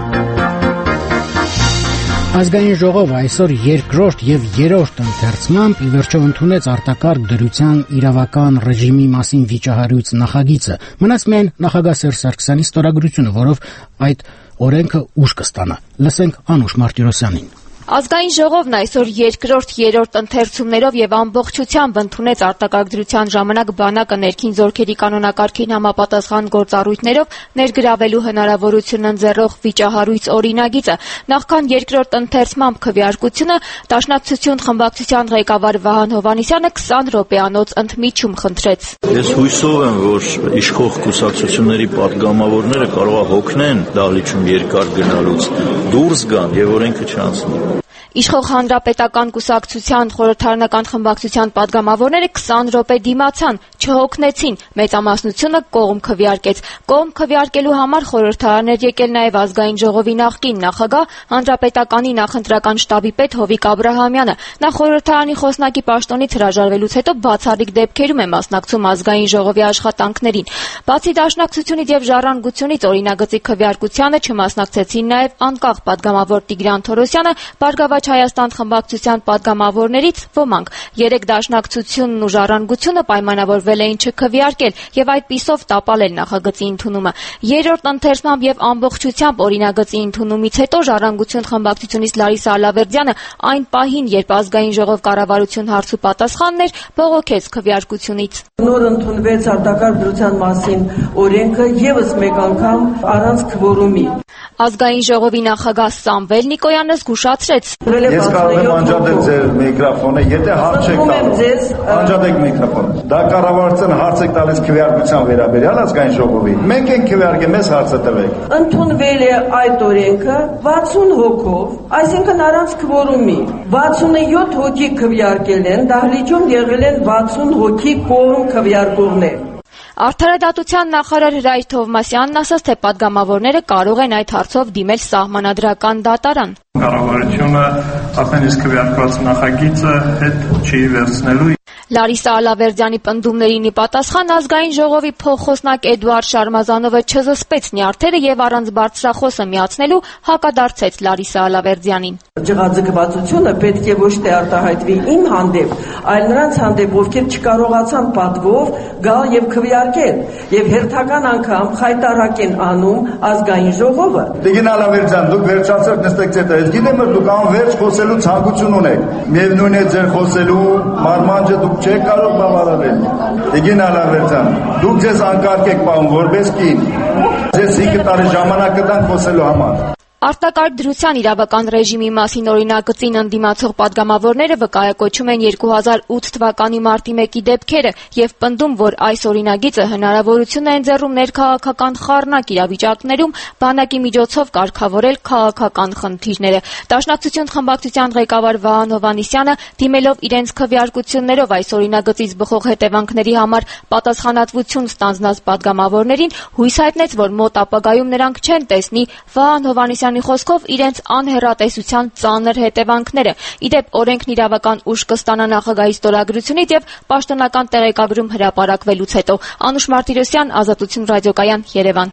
Ազգային ժողովը այսօր երկրորդ եւ երրորդ ընթերցմամբ ի վերջո ընդունեց արտակարգ դրության իրավական ռեժիմի մասին վիճահարույց նախագիծը։ Մնաց միայն նախագահ Սերժ Սարգսյանի ստորագրությունը, որով այդ օրենքը ուժ կստանա։ Լսենք Անուշ Մարտիրոսյանին։ Ազգային ժողովն այսօր երկրորդ երրորդ ընթերցումներով եւ ամբողջությամբ ընդունեց արտակարգ դրության ժամանակ բանակը ներքին զորքերի կանոնակարգին համապատասխան գործառույթներով ներգրավելու հնարավորություն ընձեռող վիճահարույց օրինագիծը։ Նախքան երկրորդ ընթերցմամբ քվեարկությունը Դաշնակցություն խմբակցության ղեկավար Վահան Հովհաննիսյանը 20 րոպեանոց ընդմիջում խնդրեց։ Ես հույսով եմ, որ իշխող կուսակցությունների պատգամավորները կարող է հոգնեն դահլիճում երկար գնալուց, դուրս գան եւ օրենքը չանցնի։ Իշխող հանրապետական կուսակցության խորհրդարանական խմբակցության պատգամավորները 20 րոպե դիմացան, չհոգնեցին, մեծամասնությունը կողմ քվեարկեց։ Կողմ քվեարկելու համար խորհրդարան էր եկել նաև ազգային ժողովի նախկին նախագահ, հանրապետականի նախընտրական շտաբի պետ Հովիկ Աբրահամյանը։ Նա խորհրդարանի խոսնակի պաշտոնից հրաժարվելուց հետո բացառիկ դեպքերում է մասնակցում ազգային ժողովի աշխատանքներին։ Բացի Դաշնակցությունից եւ Ժառանգությունից օրինագծի քվեարկությանը չմասնակցեցին նաև անկախ պատգամավոր Տիգրան Թորոսյանը, Բարգավաճ Հայաստան խմբակցության պատգամավորներից ոմանք։ Երեք Դաշնակցությունն ու Ժառանգությունը պայմանավորվել էին չքվեարկել եւ այդպիսով տապալել նախագծի ընդունումը։ Երրորդ ընթերցմամբ եւ ամբողջությամբ օրինագծի ընդունումից հետո Ժառանգություն խմբակցությունից Լարիսա Ալավերդյանը այն պահին, երբ ազգային ժողով կառավարություն հարցու պատասխանն էր, բողոքեց քվեարկությունից։ Նոր ընդունվեց արտակարգ դրության մասին օրենքը եւս մեկ անգամ առանց քվորումի։ Ազգային ժողովի նախագահ Սամվել Նիկոյանը զգուշացրեց. Ես կարող եմ անջատել ձեր միկրոֆոնը, եթե հարց եք տալիս, անջատեք միկրոֆոնը։ Դա կառավարության հարց եք տալիս քվեարկության վերաբերյալ ազգային ժողովի։ Մենք ենք քվեարկել, մեզ հարցը տվեք։ Ընդունվել է այդ օրենքը 60 հոգով, այսինքն առանց քվորումի։ 67 հոգի քվեարկել են, դահլիճում եղել են 60 հոգի կողմ քվեարկողներ։ Արդարադատության նախարար Հրայր Թովմասյանն ասաց, թե պատգամավորները կարող են այդ հարցով դիմել սահմանադրական դատարան։ Կառավարությունը արդեն իսկ քվեարկված նախագիծը հետ չի վերցնելու։ Լարիսա Ալավերդյանի պնդումներին ի պատասխան ազգային ժողովի փոխխոսնակ Էդուարդ Շարմազանովը չզսպեց նյարդերը եւ առանց բարձրախոսը միացնելու հակադարձեց Լարիսա Ալավերդյանին։ Ջղաձգվածությունը պետք է ոչ թե արտահայտվի իմ հանդեպ, այլ նրանց հանդեպ, ովքեր չկարողացան պատվով գալ եւ քվեարկել եւ հերթական անգամ խայտարակ են անում ազգային ժողովը։ Տիգրան Ալավերդյան, դուք վերջացրեք նստեք ձեր տեղ։ Գիտեմ, դուք անverջ խոսելու ցանկություն ունեք։ Միևնույն է ձեր խոսելու մարմանջը դուք չեք կարող բավարարել։ Տիգրան Ալավերդյան, դուք ձեզ անկարգ եք պահում որպես կին։ Ձեզ 5 տարի ժամանակ կտան խոսելու համար։ Արտակարգ դրության իրավական ռեժիմի մասին օրինագծին ընդդիմացող պատգամավորները վկայակոչում են 2008 թվականի մարտի 1-ի դեպքերը եւ պնդում, որ այս օրինագիծը հնարավորություն է ընձեռում ներքաղաքական խառնակ իրավիճակներում բանակի միջոցով կարգավորել քաղաքական խնդիրները։ Դաշնակցություն խմբակցության ղեկավար Վահան Հովհաննիսյանը, դիմելով իրենց քվեարկություններով այս օրինագծից բխող հետևանքների համար պատասխանատվություն ստանձնած պատգամավորներին, հույս հայտնեց, որ մոտ ապագայում նրանք չեն տեսնի Վահան Հովհաննիսյանի խոսքով իրենց անհեռատեսության ծանր հետևանքները։ Իդեպ օրենքն իրավական ուժ կստանա նախագահի ստորագրությունից եւ պաշտոնական տեղեկագրում հրապարակվելուց հետո։ Անուշ Մարտիրոսյան, Ազատություն ռադիոկայան, Երևան։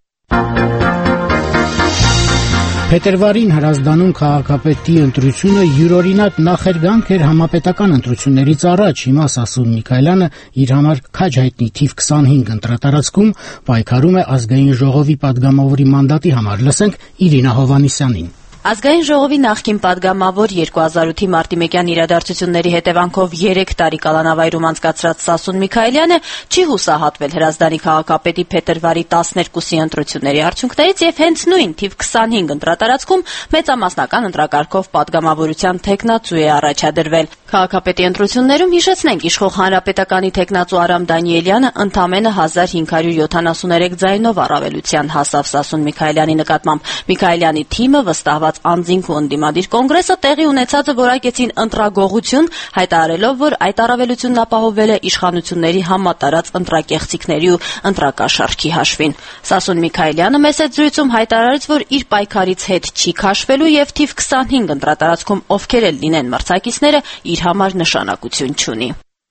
Փետրվարին Հրազդանում քաղաքապետի ընտրությունը յուրօրինակ նախերգանք էր համապետական ընտրություններից առաջ։ Հիմա Սասուն Միքայելյանը իր համար քաջ հայտնի թիվ 25 ընտրատարածքում պայքարում է ազգային ժողովի падգամավորի մանդատի համար։ Լսենք Իրինա Հովհաննիսյանին։ Ազգային ժողովի նախկին падգամավոր 2008-ի մարտի 1-յան իրադարձությունների հետևանքով 3 տարի կալանավայրում անցկացրած Սասուն Միքայելյանը չի հուսահատվել Հրազդանի քաղաքապետի փետրվարի 12-ի ընտրությունների արդյունքներից եւ հենց նույն թիվ 25 ընտրատարածքում մեծամասնական ընտրակարգով падգամավորության թեկնածու է առաջադրվել։ Քաղաքապետի ընտրություններում հիշեցնենք իշխող հանրապետականի թեկնածու Արամ Դանիելյանը ընդամենը 1573 ձայնով առավելության հասավ Սասուն Միքայելյանի նկատմամբ։ Միքայելյանի թիմը վստահված անձինք ու ընդդիմադիր կոնգրեսը տեղի ունեցածը որակեցին ընտրագողություն, հայտարարելով, որ այդ առավելությունն ապահովվել է իշխանությունների համատարած ընտրակեղծիքների ու ընտրակաշառքի հաշվին։ Սասուն Միքայելյանը մեծ զրույցում հայտարարեց, որ իր պայքարից հետ չի քաշվելու եւ թիվ 25 ընտրատարածքում ովքեր էլ լինեն մրցակիցները իր համար նշանակություն չունի։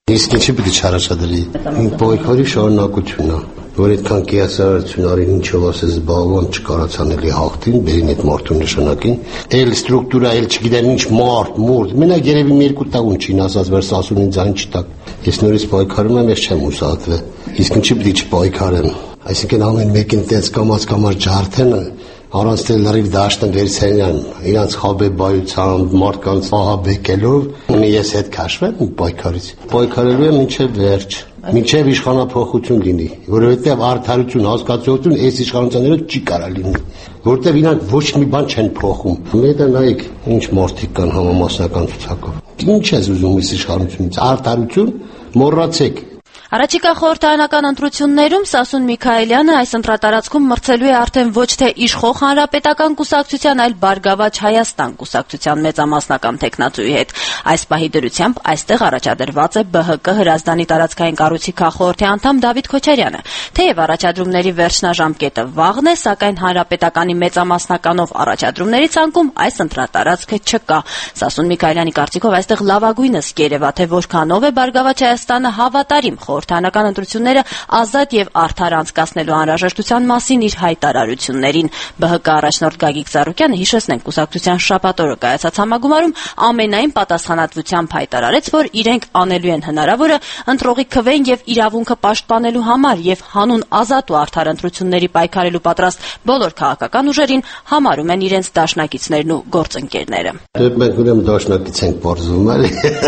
Իսկ ինչի պիտի չառաջադրի։ Պայքարի շարունակությունն է, որ այդքան կիասարություն արին, ինչով ասես զբաղվան չկարացան էլի հաղթին, բերին այդ մարդու նշանակին, էլ ստրուկտուրա, էլ չգիտեմ ինչ մարդ, մենակ երևի մի երկու տաղուն չին ասած, որ սասունին ձայն չտակ։ Ես նորից պայքարում եմ, ես չեմ ուսահատվել։ Իսկ ինչի պիտի չպայքարեմ։ Այսինքն ամեն մեկին տենց կամաց ջարդեն առանց թե լրիվ դաշտն վերցնեն իրանց խաբեբայությամբ, մարդկանց ահաբեկելով, ունի ես հետ քաշվեմ պայքարից։ Պայքարելու եմ մինչև վերջ, մինչև իշխանափոխություն լինի, որովհետև արդարություն, հասկացություն այս իշխանությունները չի կարող լինի, որովհետև իրանք ոչ մի բան չեն փոխում։ Մեկը նայեք, ինչ մարդիկ կան համամասնական ցուցակով։ Ինչ ես ուզում այս իշխանությունից, արդարություն, մոռացեք։ Առաջիկա խորհրդարանական ընտրություններում Սասուն Միքայելյանը այս ընտրատարածքում մրցելու է արդեն ոչ թե իշխող հանրապետական կուսակցության, այլ Բարգավաճ Հայաստան կուսակցության մեծամասնական թեկնածուի հետ։ Այս պահի դրությամբ այստեղ առաջադրված է ԲՀԿ Հրազդանի տարածքային կառույցի քաղխորհրդի անդամ Դավիթ Քոչարյանը։ Թեև առաջադրումների վերջնաժամկետը վաղն է, սակայն հանրապետականի մեծամասնականով առաջադրումների ցանկում այս ընտրատարածքը չկա։ Սասուն Միքայելյանի կարծիքով այստեղ լավագույնս կերևա, թե որքանով է Բարգավաճ Հայաստանը հավատարիմ խորհրդարանական ընտրությունները ազատ եւ արդար անցկացնելու անհրաժեշտության մասին իր հայտարարություններին։ ԲՀԿ առաջնորդ Գագիկ Ծառուկյանը, հիշեցնենք, կուսակցության շաբաթ օրը կայացած համագումարում ամենայն պատասխանատվությամբ հայտարարեց, որ իրենք անելու են հնարավորը ընտրողի քվեն եւ իրավունքը պաշտպանելու համար եւ հանուն ազատ ու արդար ընտրությունների պայքարելու պատրաստ բոլոր քաղաքական ուժերին համարում են իրենց դաշնակիցներն ու գործընկերները։ Դե մենք ուրեմն դաշնակից ենք բարձվում, էլի։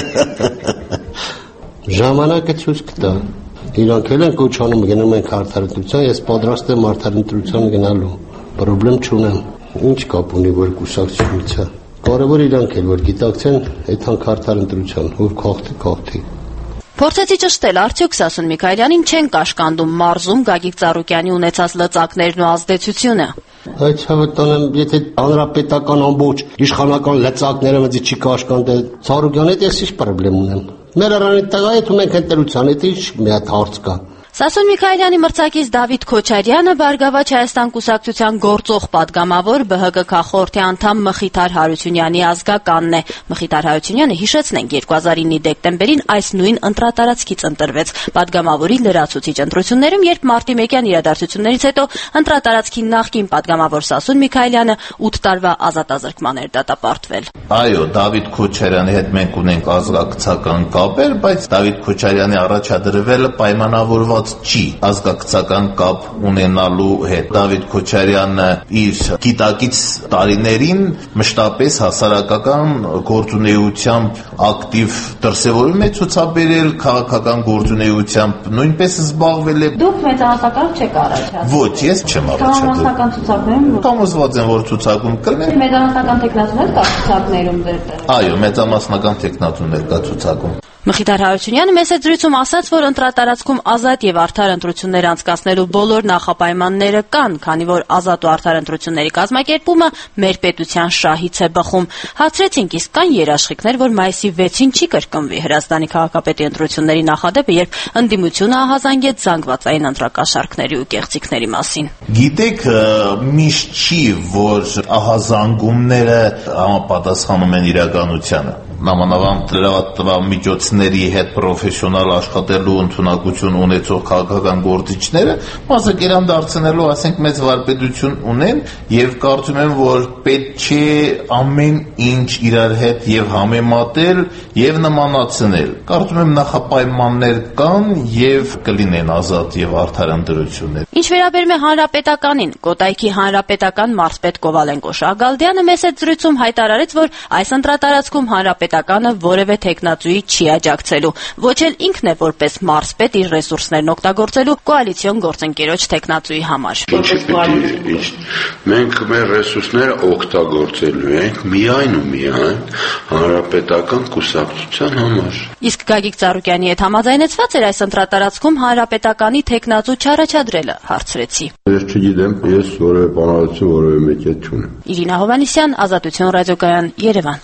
Ժամանակը ցույց կտա։ Իրանք էլ են կոչանում, գնում ենք արդարընտրության, ես պատրաստ եմ արդարընտրության գնալու։ Պրոբլեմ չունեմ։ Ինչ կապ ունի, որ կուսակցությունից է։ Կարևոր իրանք էլ որ գիտակցեն այդ հանք արդարընտրության, ով քաղցի։ Փորձեցի ճշտել, արդյոք Սասուն Միքայելյանին չեն կաշկանդում մարզում Գագիկ Ծառուկյանի ունեցած լծակներն ու ազդեցությունը։ Այդ հավատանեմ, եթե հանրապետական ամբողջ իշխանական լծակները մձի չի կաշկանդել, Ծառուկյանի հետ ես ինչ պրոբլեմ ունեմ։ Մեր առանց տղա հետ ու մենք ընտրության հետ ինչ մի հատ հարց կա։ Սասուն Միքայելյանի մրցակից Դավիթ Քոչարյանը Բարգավաճ Հայաստան կուսակցության գործող падգամավոր ԲՀԿ քաղխորհրդի անդամ Մխիթար Հարությունյանի ազգականն է։ Մխիթար Հարությունյանը, հիշեցնենք, 2009-ի դեկտեմբերին այս նույն ընտրատարածքից ընտրվեց падգամավորի լրացուցիչ ընտրություններում, երբ մարտի 1-յան իրադարձություններից հետո ընտրատարածքի նախկին падգամավոր Սասուն Միքայելյանը 8 տարվա ազատազրկման էր դատապարտվել։ Այո, Դավիթ Քոչարյանի հետ մենք ունենք ազգակցական կապեր, բայց Դավիթ Քոչարյանի առաջադրվելը պայմանավորված չի ազգակցական կապ ունենալու հետ։ Դավիթ Քոչարյանը իր գիտակից տարիներին մշտապես հասարակական գործունեությամբ ակտիվ դրսևորում է ցուցաբերել, քաղաքական գործունեությամբ նույնպես զբաղվել է։ Դուք մեծամասնական չեք առաջադրել։ Ոչ, ես չեմ առաջադրել։ Մեծամասնական ցուցակներում համոզված եմ, որ ցուցակում կլինեն։ Մեծամասնական տեխնացուներ կա ցուցակներում ձեր տեղ։ Այո, մեծամասնական տեխնացուներ կա ցուցակում։ Մխիթար Հարությունյանը մեծ զրույցում ասաց, որ ընտրատարածքում ազատ եւ արդար ընտրություններ անցկացնելու բոլոր նախապայմանները կան, քանի որ ազատ ու արդար ընտրությունների կազմակերպումը մեր պետության շահից է բխում։ Հարցրեցինք, իսկ կան երաշխիքներ, որ մայիսի 6-ին չի կրկնվի Հրազդանի քաղաքապետի ընտրությունների նախադեպը, երբ ընդդիմությունը ահազանգեց զանգվածային ընտրակաշառքների ու կեղծիքների մասին։ Գիտեք, միշտ չի, որ ահազանգումները համապատասխանում են իրականությանը։ Նամանավանդ լրատվամիջոցների հետ պրոֆեսիոնալ աշխատելու ընդունակություն ունեցող քաղաքական գործիչները մասնակերան դարձնելու, ասենք, մեծ վարպետություն ունեն եւ կարծում եմ, որ պետք չէ ամեն ինչ իրար հետ եւ համեմատել եւ նմանացնել։ Կարծում եմ նախապայմաններ կան եւ կլինեն ազատ եւ արդար ընտրություններ։ Ինչ վերաբերում է հանրապետականին, Կոտայքի հանրապետական մարզպետ Կովալենկո Շահգալդյանը մեծ զրույցում հայտարարեց, որ այս ընտրատարածքում հանրապետականը որևէ տեխնացուի չի աջակցելու։ Ոչ էլ ինքն է որպես մարզպետ իր ռեսուրսներն օգտագործելու կոալիցիոն գործընկերոջ տեխնացուի համար։ Մենք մեր ռեսուրսները օգտագործելու ենք միայն ու միայն հանրապետական կուսակցության համար։ Իսկ Գագիկ Ծառուկյանի հետ համաձայնեցված էր այս ընտրատարածքում հանրապետականի տեխնացու չառաջադրելը, հարցրեցի։ Ես չգիտեմ, ես որևէ բանալություն որևէ մեկի հետ չունեմ։ Իրինա Հովհաննիսյան, Ազատություն ռադիոկայան, Երևան։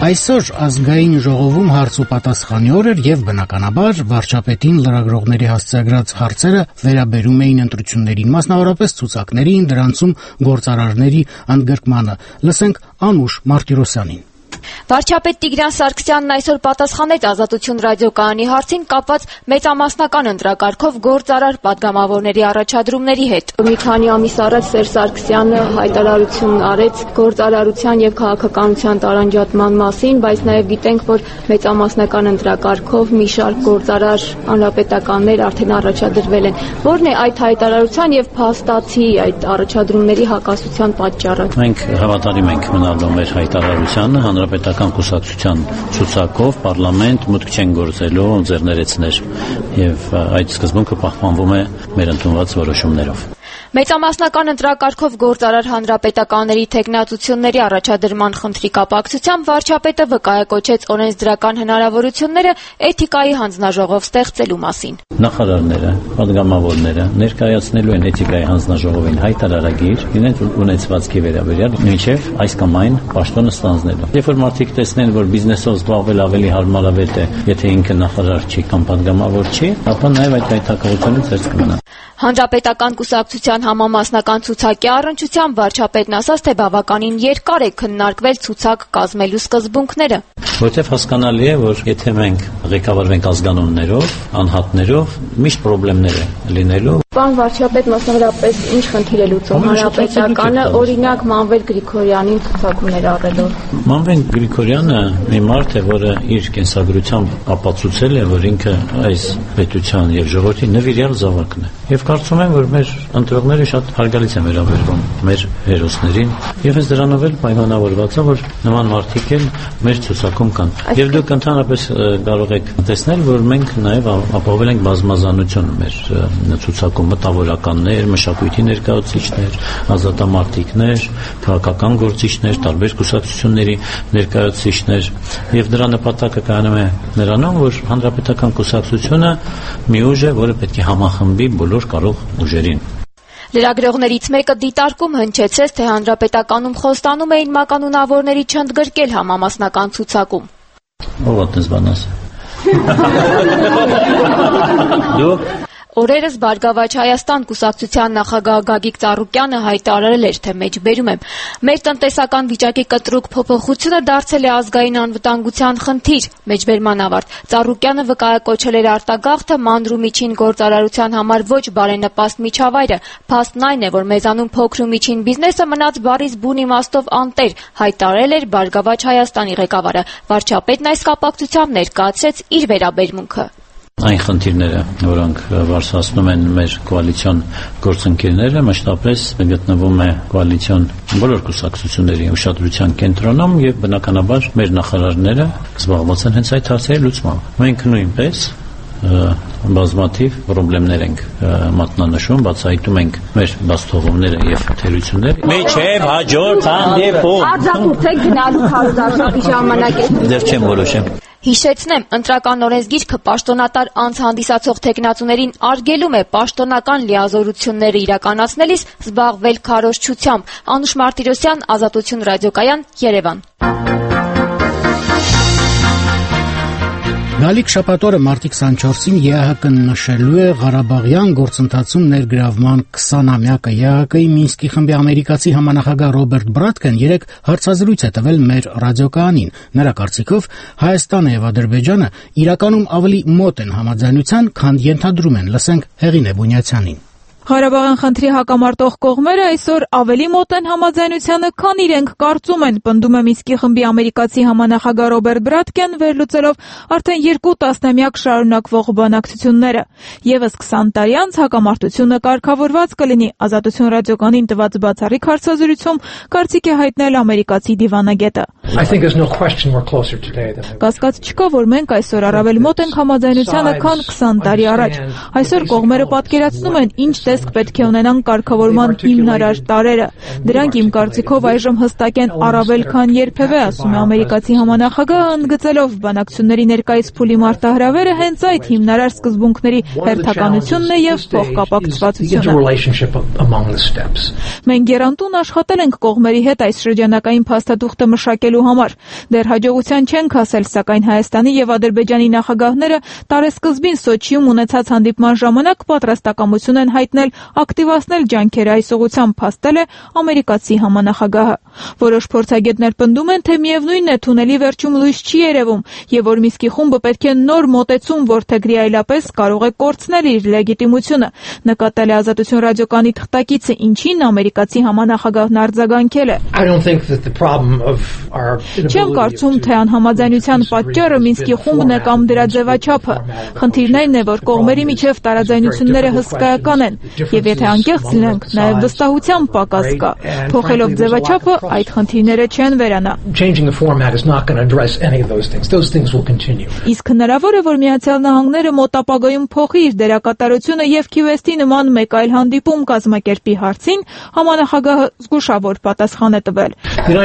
Այսօր ազգային ժողովում հարց ու պատասխանի օր էր եւ բնականաբար վարչապետին լրագրողների հասցեագրած հարցերը վերաբերում էին ընտրություններին, մասնավորապես ցուցակներին, դրանցում գործարարների ընդգրկմանը։ Լսենք Անուշ Մարտիրոսյանին։ Վարչապետ Տիգրան Սարգսյանն այսօր պատասխանեց Ազատություն ռադիոկայանի հարցին կապված մեծամասնական ընտրակարգով գործարար պատգամավորների առաջադրումների հետ։ Մի քանի ամիս առաջ Սերժ Սարգսյանը հայտարարություն արեց գործարարության եւ քաղաքականության տարանջատման մասին, բայց նաեւ գիտենք, որ մեծամասնական ընտրակարգով մի շարք գործարար անհրապետականներ արդեն առաջադրվել են։ Որն է այդ հայտարարության եւ փաստացի այդ առաջադրումների հակասության պատճառը։ Մենք հավատարիմ ենք մնալու մեր հայտարարությանը, հանրապետական կուսակցության ցուցակով պարլամենտ մուտք չեն գործելու ձեռներեցներ եւ այդ սկզբունքը պահպանվում է մեր ընդունված որոշումներով։ Մեծամասնական ընտրակարգով գործարար հանրապետականների թեկնածությունների առաջադրման խնդրի կապակցությամբ վարչապետը վկայակոչեց օրենսդրական հնարավորությունները էթիկայի հանձնաժողով ստեղծելու մասին։ Նախարարները, պատգամավորները ներկայացնելու են էթիկայի հանձնաժողովին հայտարարագիր իրենց ունեցվածքի վերաբերյալ մինչև այս կամ այն պաշտոնը ստանձնելու։ Երբ որ մարդիկ տեսնեն, որ բիզնեսով զբաղվել ավելի հարմարավետ է, եթե ինքը նախարար չի կամ պատգամավոր չի, ապա նաև այդ հայտակղությունից ծերծ կմնա։ Հանրապետական կուսակցության համամասնական ցուցակի առնչությամբ վարչապետն ասաց, թե բավականին երկար է քննարկվել ցուցակ կազմելու սկզբունքները։ Որտեվ հասկանալի է, որ եթե մենք ղեկավարվենք ազգանուններով, անհատներով, միշտ խնդիրներ է լինելու։ Պարոն վարչապետ, մասնավորապես ինչ խնդիր է լուծում հանրապետականը, օրինակ Մանվել Գրիգորյանին ցուցակումներ առելով։ Մանվել Գրիգորյանը մի մարդ է, որը իր կենսագրությամբ ապացուցել է, որ ինքը այս պետության եւ ժողովրդի նվիրյալ զավակն է։ Եվ կարծում եմ, որ մեր ընտրողները շատ հարգալից են վերաբերվում մեր հերոսներին, եւ այս դրանով էլ պայմանավորված է, որ նման մարդիկ էլ մեր ցուցակում կան։ Եվ դուք ընդհանրապես կարող եք տեսնել, որ մենք նաեւ ապահովել ենք բազմազանություն մեր ցուցակում, մտավորականներ, մշակույթի ներկայացուցիչներ, ազատամարտիկներ, քաղաքական գործիչներ, տարբեր կուսակցությունների ներկայացուցիչներ, եւ դրա նպատակը կայանում է նրանում, որ հանրապետական կուսակցությունը մի ուժ է, որը պետք է համախմբի բոլոր կարող ուժերին։ Լրագրողներից մեկը դիտարկում հնչեցրեց, թե հանրապետականում խոստանում էին մականունավորների չընդգրկել համամասնական ցուցակում։ Ո՞վ այդպես բան ասել։ Դուք Օրերս Բարգավաճ Հայաստան կուսակցության նախագահ Գագիկ Ծառուկյանը հայտարարել էր, թե մեջբերում եմ. մեր տնտեսական վիճակի կտրուկ փոփոխությունը դարձել է ազգային անվտանգության խնդիր, մեջբերման ավարտ։ Ծառուկյանը վկայակոչել էր արտագաղթը մանր ու միջին գործարարության համար ոչ բարենպաստ միջավայրը։ Փաստն այն է, որ մեզանում փոքր ու միջին բիզնեսը մնաց բառից բուն իմաստով անտեր, հայտարարել էր Բարգավաճ Հայաստանի ղեկավարը։ Վարչապետն այս կապակցությամբ ներկայացրեց իր վերաբերմունքը։ Այն խնդիրները, որոնք բարձրացնում են մեր կոալիցիոն գործընկերները, մշտապես գտնվում է կոալիցիոն բոլոր կուսակցությունների ուշադրության կենտրոնում եւ բնականաբար մեր նախարարները զբաղված են հենց այդ հարցերի լուծմամբ։ Մենք նույնպես բազմաթիվ խնդիրներ ենք մատնանշում, բացահայտում ենք մեր բացթողումները եւ թերությունները։ Միջև հաջորդ հանդիպում արձակուրդ գնալու քարոզարշավի ժամանակ է։ Դեռ չեմ որոշեմ։ Հիշեցնեմ, ընտրական օրենսգիրքը պաշտոնատար անձ հանդիսացող թեկնածուներին արգելում է պաշտոնական լիազորությունները իրականացնելիս զբաղվել քարոզչությամբ։ Անուշ Մարտիրոսյան, Ազատություն ռադիոկայան, Երևան։ Գալիք շաբաթօրը մարտի 24-ին ԵԱՀԿ-ն նշելու է Ղարաբաղյան գործընթացում ներգրավման 20-ամյակը։ ԵԱՀԿ-ի Մինսկի խմբի ամերիկացի համանախագահ Ռոբերտ Բրատկեն երեկ հարցազրույց է տվել մեր ռադիոկայանին։ Նրա կարծիքով Հայաստանը եւ Ադրբեջանը իրականում ավելի մոտ են համաձայնության, քան ենթադրում են։ Լսենք Հեղինե Բունյացյանին։ Ղարաբաղյան խնդրի հակամարտող կողմերը այսօր ավելի մոտ են համաձայնությանը, քան իրենք կարծում են, պնդում է Մինսկի խմբի ամերիկացի համանախագահ Ռոբերտ Բրատկեն, վերլուծելով արդեն 2 տասնամյակ շարունակվող բանակցությունները։ Եվս 20 տարի անց հակամարտությունը կարգավորված կլինի։ Ազատություն ռադիոկայանին տված բացառիկ հարցազրույցում կարծիք է հայտնել ամերիկացի դիվանագետը։ Կասկած չկա, որ մենք այսօր առավել մոտ ենք համաձայնությանը, քան 20 տարի առաջ։ Այսօր կողմերը պատկերացնում են, ինչ տեսք պետք է ունենան կարգավորման հիմնարար տարրերը։ Դրանք իմ կարծիքով այժմ հստակ են առավել քան երբևէ, ասում է ամերիկացի համանախագահը, ընդգծելով բանակցությունների ներկայիս փուլի մարտահրավերը հենց այդ հիմնարար սկզբունքների հերթականությունն է եւ փոխկապակցվածությունը։ Մենք գերանդուն աշխատել ենք կողմերի հետ այս շրջանակային փաստաթուղթը մշակելու փոխելու համար։ Դեռ հաջողության չենք հասել, սակայն Հայաստանի եւ Ադրբեջանի նախագահները տարեսկզբին Սոչիում ունեցած հանդիպման ժամանակ պատրաստակամություն են հայտնել ակտիվացնել ջանքերը, այս ուղղությամբ փաստել է ամերիկացի համանախագահը։ Որոշ փորձագետներ պնդում են, թե միևնույնն է թունելի վերջում լույս չի երևում եւ որ Միսկի խումբը պետք է նոր մոտեցում որթեգրի, այլապես կարող է կորցնել իր լեգիտիմությունը։ Նկատել է Ազատություն ռադիոկայանի թղթակիցը, ինչին ամերիկացի համանախագահն արձագանքել է. Չեմ կարծում, թե անհամաձայնության պատճառը Մինսկի խումբն է կամ դրա ձևաչափը։ Խնդիրն այն է, որ կողմերի միջև տարաձայնությունները հսկայական են եւ եթե անկեղծ լինենք, նաեւ վստահության պակաս կա։ Փոխելով ձևաչափը, այդ խնդիրները չեն վերանա։ Իսկ հնարավոր է, որ Միացյալ Նահանգները մոտ ապագայում փոխի իր դերակատարությունը եւ Քիվեստի նման մեկ այլ հանդիպում կազմակերպի հարցին, համանախագահը զգուշավոր պատասխան է տվել։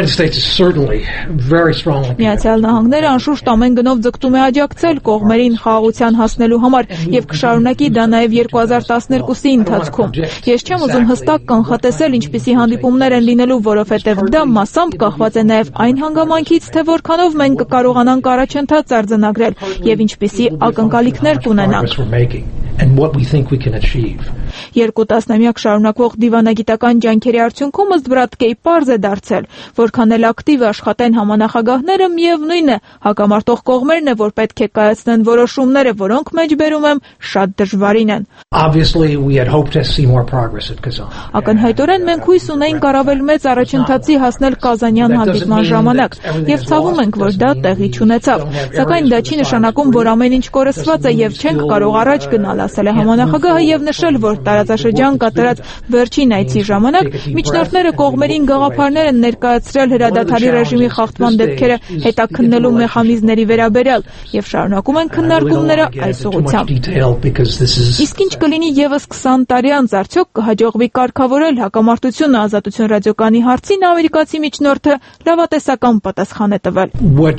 Միացյալ Նահանգները անշուշտ ամեն գնով ձգտում է աջակցել կողմերին խաղաղության հասնելու համար եւ կշարունակի դա նաեւ 2012-ի ընթացքում։ Ես չեմ ուզում հստակ կանխատեսել ինչպիսի հանդիպումներ են լինելու, որովհետեւ դա մասամբ կախված է նաեւ այն հանգամանքից, թե որքանով մենք կկարողանանք առաջընթաց արձանագրել եւ ինչպիսի ակնկալիքներ կունենանք։ Երկու տասնամյակ շարունակվող դիվանագիտական ջանքերի արդյունքում ըստ Բրադկեի պարզ է դարձել, որքան էլ ակտիվ աշխատեն համանախագահները, միևնույն է, հակամարտող կողմերն է, որ պետք է կայացնեն որոշումները, որոնք մեջբերում եմ շատ դժվարին են։ Ակնհայտորեն մենք հույս ունեինք առավել մեծ առաջընթացի հասնել Կազանյան հանդիպման ժամանակ եւ ցավում ենք, որ դա տեղի չունեցավ, սակայն դա չի նշանակում, որ ամեն ինչ կորսված է եւ չենք կարող առաջ գնալ, ասել է համանախագահը եւ նշել, որ տարածաշրջան կատարած վերջին այցի ժամանակ միջնորդները կողմերին գաղափարներ են ներկայացրել հրադադարի ռեժիմի խախտման դեպքերը հետաքննելու մեխանիզմների վերաբերյալ եւ շարունակում են քննարկումները այս ուղղությամբ։ Իսկ ինչ կլինի եւս 20 տարի անց, արդյոք կհաջողվի կարգավորել հակամարտությունը? Ազատություն ռադիոկայանի հարցին ամերիկացի միջնորդը լավատեսական պատասխան է տվել։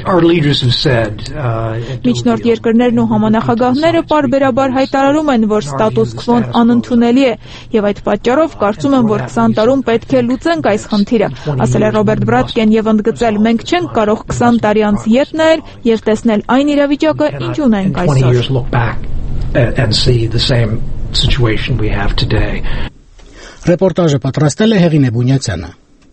Միջնորդ երկրներն ու համանախագահները պարբերաբար հայտարարում են, որ ստատուս քվոն անընդունելի է եւ այդ պատճառով կարծում եմ, որ 20 տարում պետք է լուծենք այս խնդիրը, ասել է Ռոբերտ Բրադկեն եւ ընդգծել, մենք չենք կարող 20 տարի անց ետ նայել եւ տեսնել այն իրավիճակը, ինչ ունենք այսօր։ Ռեպորտաժը պատրաստել է Հեղինե Բունյացյանը։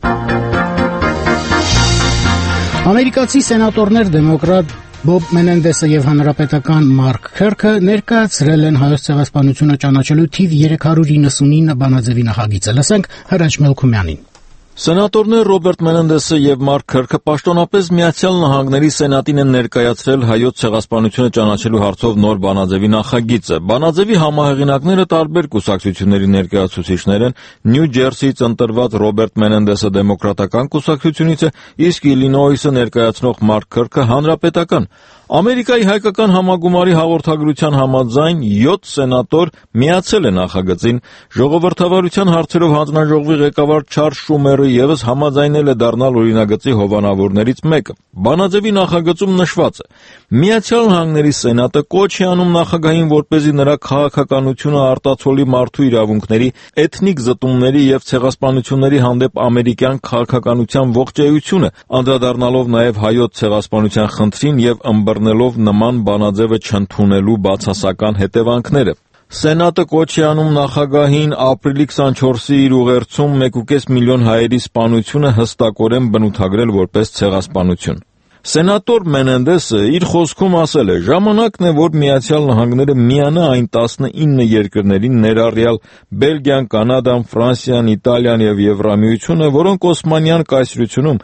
Ամերիկացի սենատորներ դեմոկրատ Բոբ Մենենդեսը եւ հանրապետական Մարկ Քերքը ներկայացրել են հայոց ցեղասպանությունը ճանաչելու թիվ 399 բանաձևի նախագիծը։ Լսենք Հրաչ Մելքումյանին։ Սենատորներ Ռոբերտ Մենենդեսը եւ Մարկ Քերքը պաշտոնապես Միացյալ Նահանգների Սենատին են ներկայացրել հայոց ցեղասպանությունը ճանաչելու հարցով նոր բանաձևի նախագիծը։ Բանաձևի համահեղինակները տարբեր կուսակցությունների ներկայացուցիչներ են։ Նյու Ջերսիից ընտրված Ռոբերտ Մենենդեսը դեմոկրատական կուսակցությունից է, իսկ Իլինոյսը ներկայացնող Մարկ Քերքը հանրապետական։ Ամերիկայի հայկական համագումարի հաղորդագրության համաձայն 7 սենատոր միացել է նախագծին։ Ժողովրդավարության հարցերով հանձնաժողովի ղեկավար Չարլզ Շումերը եւս համաձայնել է դառնալ օրինագծի հովանավորներից մեկը։ Բանաձևի նախագծում նշված է. Միացյալ Նահանգների Սենատը կոչ է անում նախագահին, որպեսզի նրա քաղաքականությունը արտացոլի մարդու իրավունքների, էթնիկ զտումների եւ ցեղասպանությունների հանդեպ ամերիկյան քաղաքականության ողջայությունը, անդրադառնալով նաեւ հայոց ցեղասպանության խնդրին եւ ըմբռնելով նման բանաձևը չընդունելու բացասական հետևանքները։ Սենատը կոչ է անում նախագահին ապրիլի 24-ի իր ուղերձում 1.5 միլիոն հայերի սպանությունը հստակորեն բնութագրել որպես ցեղասպանություն։ Սենատոր Մենենդեսը իր խոսքում ասել է. ժամանակն է, որ Միացյալ Նահանգները միանա այն 19 երկրներին, ներառյալ Բելգիան, Կանադան, Ֆրանսիան, Իտալիան եւ Եվրամիությունը, որոնք Օսմանյան կայսրությունում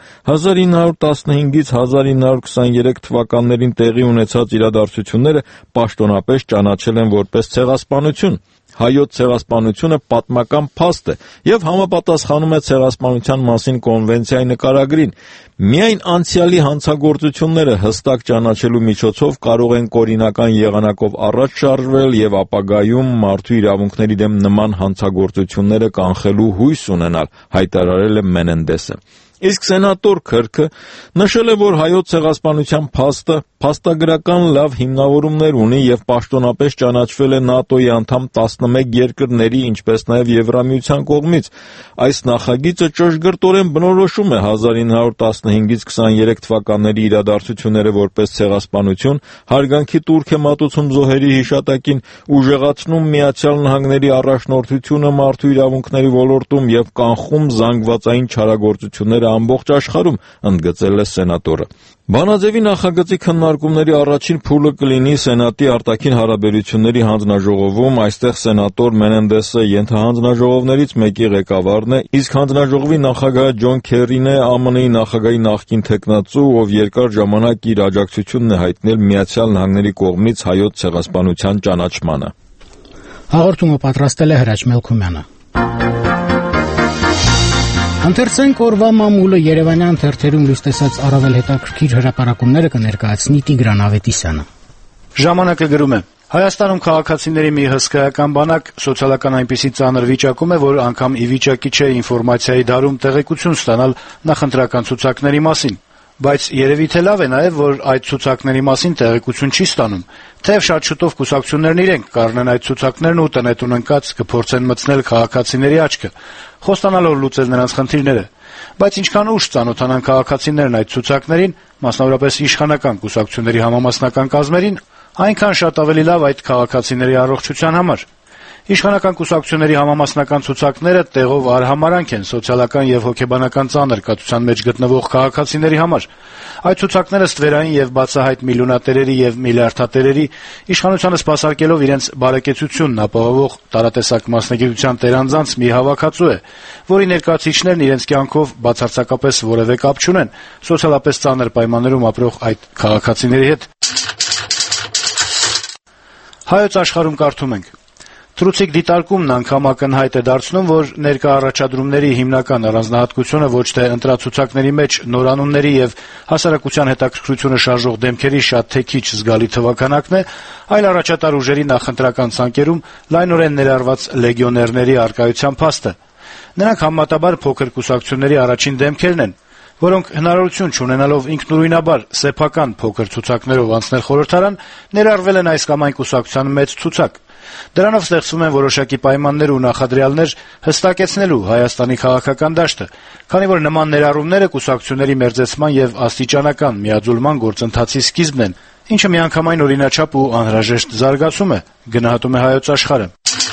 1915-ից 1923 թվականներին տեղի ունեցած իրադարձությունները պաշտոնապես ճանաչել են որպես ցեղասպանություն։ Հայոց ցեղասպանությունը պատմական փաստ է եւ համապատասխանում է ցեղասպանության մասին կոնվենցիայի նկարագրին։ Միայն անցյալի հանցագործությունները հստակ ճանաչելու միջոցով կարող են օրինական եղանակով առաջ շարժվել եւ ապագայում մարդու իրավունքների դեմ նման հանցագործությունները կանխելու հույս ունենալ, հայտարարել է Մենենդեսը։ Իսկ սենատոր Քրքը նշել է, որ Հայոց ցեղասպանության փաստը փաստագրական լավ հիմնավորումներ ունի եւ պաշտոնապես ճանաչվել է ՆԱՏՕ-ի անդամ 11 երկրների, ինչպես նաեւ Եվրամիության կողմից։ Այս նախագիծը ճշգրտորեն բնորոշում է 1915-ից 23 թվականների իրադարձությունները որպես ցեղասպանություն, հարգանքի տուրք է մատուցում զոհերի հիշատակին, ուժեղացնում Միացյալ Նահանգների առաջնորդությունը մարդու իրավունքների ոլորտում եւ կանխում զանգվածային չարագործությունները ամբողջ աշխարհում, ընդգծել է սենատորը։ Բանաձևի նախագծի քննարկումների առաջին փուլը կլինի Սենատի արտաքին հարաբերությունների հանձնաժողովում, այստեղ սենատոր Մենենդեսը ենթահանձնաժողովներից մեկի ղեկավարն է, իսկ հանձնաժողովի նախագահը Ջոն Քերին է, ԱՄՆ-ի նախագահի նախկին թեկնածու, ով երկար ժամանակ իր աջակցությունն է հայտնել Միացյալ Նահանգների կողմից Հայոց ցեղասպանության ճանաչմանը։ Հաղորդումը պատրաստել է Հրաչ Մելքումյանը։ Ընթերցենք օրվա մամուլը Երևանյան թերթերում լույս տեսած առավել հետաքրքիր հրապարակումները կներկայացնի Տիգրան Ավետիսյանը։ Ժամանակը գրում է. Հայաստանում քաղաքացիների մի հսկայական բանակ սոցիալական այնպիսի ծանր վիճակում է, որ անգամ ի վիճակի չէ ինֆորմացիայի դարում տեղեկություն ստանալ նախընտրական ցուցակների մասին։ Բայց երևի թե լավ է նաև, որ այդ ցուցակների մասին տեղեկություն չի ստանում։ Թեև շատ շուտով կուսակցություններն իրենք կառնեն այդ ցուցակներն ու տնետուն ընկած կփորձեն մտցնել քաղաքացիների աչքը, խոստանալով լուծել նրանց խնդիրները։ Բայց ինչքան ուշ ծանոթանան քաղաքացիներն այդ ցուցակներին, մասնավորապես իշխանական կուսակցությունների համամասնական կազմերին, այնքան շատ ավելի լավ այդ քաղաքացիների առողջության համար։ Իշխանական կուսակցությունների համամասնական ցուցակները տեղով արհամարանք են սոցիալական եւ հոգեբանական ծանր կաթության մեջ գտնվող քաղաքացիների համար։ Այդ ցուցակները ստվերային եւ բացահայտ միլիոնատերերի եւ միլիարդատերերի իշխանությանը սպասարկելով իրենց բարեկեցությունն ապահովող տարատեսակ մասնագիտության տերանձանց մի հավաքածու է, որի ներկայացուցիչներն իրենց կյանքով բացարձակապես որևէ կապ չունեն սոցիալապես ծանր պայմաններում ապրող այդ քաղաքացիների հետ։ Հայոց աշխարհում կարդում ենք. Թրուցիկ դիտարկումն անգամ ակնհայտ է դարձնում, որ ներկա առաջադրումների հիմնական առանձնահատկությունը ոչ թե ընտրացուցակների մեջ նորանունների եւ հասարակության հետաքրքրությունը շարժող դեմքերի շատ թե քիչ զգալի թվականակն է, այլ առաջատար ուժերի նախընտրական ցանկերում լայնորեն ներառված լեգիոներների արկայության փաստը։ Նրանք համեմատաբար փոքր կուսակցությունների առաջին դեմքերն են, որոնք հնարավորություն չունենալով ինքնուրույնաբար սեփական փոքր ցուցակներով անցնել խորհրդարան, ներառվել են այս կամ այն կուսակցության մեծ ցուցակ։ Դրանով ստեղծվում են որոշակի պայմաններ ու նախադրյալներ հստակեցնելու Հայաստանի քաղաքական դաշտը, քանի որ նման ներառումները կուսակցությունների մերձեցման եւ աստիճանական միաձուլման գործընթացի սկիզբն են, ինչը միանգամայն օրինաչափ ու անհրաժեշտ զարգացում է, գնահատում է Հայոց աշխարհը։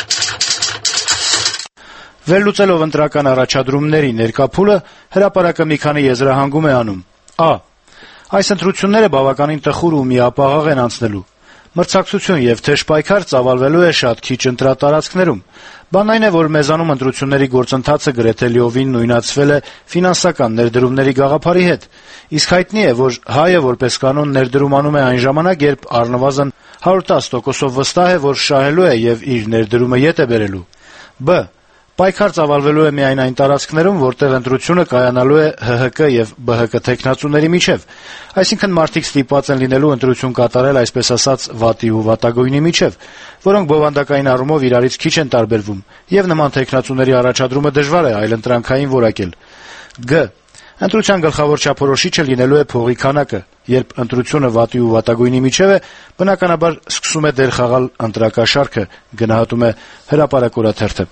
Վերլուծելով ընտրական առաջադրումների ներկա փուլը, հրապարակը մի քանի եզրահանգում է անում. Ա. Այս ընտրությունները բավականին տխուր ու միապաղաղ են անցնելու։ Մրցակցություն եւ թեժ պայքար ծավալվելու է շատ քիչ ընտրատարածքներում։ Բանն այն է, որ մեզանում ընտրությունների գործընթացը գրեթե լիովին նույնացվել է ֆինանսական ներդրումների գաղափարի հետ։ Իսկ հայտնի է, որ հայը որպես կանոն ներդրում անում է այն ժամանակ, երբ առնվազն 110%-ով վստահ է, որ շահելու է եւ իր ներդրումը ետ է բերելու։ Բ. Պայքար ծավալվելու է միայն այն տարածքներում, որտեղ ընտրությունը կայանալու է ՀՀԿ եւ ԲՀԿ թեկնածուների միջև, այսինքն մարդիկ ստիպված են լինելու ընտրություն կատարել, այսպես ասած, վատի ու վատագույնի միջև, որոնք բովանդակային առումով իրարից քիչ են տարբերվում, եւ նման թեկնածուների առաջադրումը դժվար է այլընտրանքային որակել։ Գ. Ընտրության գլխավոր չափորոշիչը լինելու է փողի քանակը, երբ ընտրությունը վատի ու վատագույնի միջև է, բնականաբար սկսում է դեր խաղալ ընտրակաշարքը, գնահատում է Հրապարակ օրաթերթը։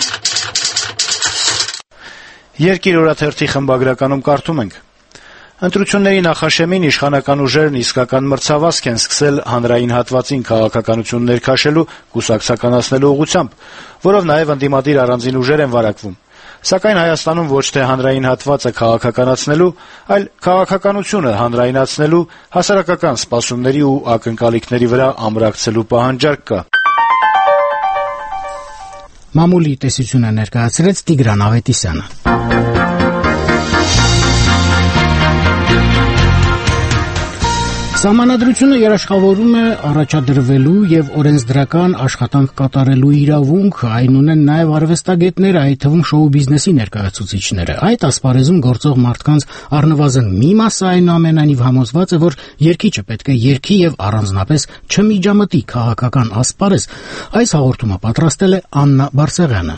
Երկիր օրաթերթի խմբագրականում կարդում ենք. Ընտրությունների նախաշեմին իշխանական ուժերն իսկական մրցավազք են սկսել հանրային հատվածին քաղաքականություն ներքաշելու, կուսակցականացնելու ուղղությամբ, որով նաև ընդդիմադիր առանձին ուժեր են վարակվում։ Սակայն Հայաստանում ոչ թե հանրային հատվածը քաղաքականացնելու, այլ քաղաքականությունը հանրայնացնելու, հասարակական սպասումների ու ակնկալիքների վրա ամրակցելու պահանջարկ կա։ Մամուլի տեսությունը ներկայացրեց Տիգրան Ավետիսյանը։ Սահմանադրությունը երաշխավորում է առաջադրվելու եւ օրենսդրական աշխատանք կատարելու իրավունք, այն ունեն նաեւ արվեստագետները, այդ թվում շոու բիզնեսի ներկայացուցիչները։ Այդ ասպարեզում գործող մարդկանց առնվազն մի մասը այնուամենայնիվ համոզված է, որ երգիչը պետք է երգի եւ առանձնապես չմիջամտի քաղաքական ասպարեզ։ Այս հաղորդումը պատրաստել է Աննա Բարսեղյանը։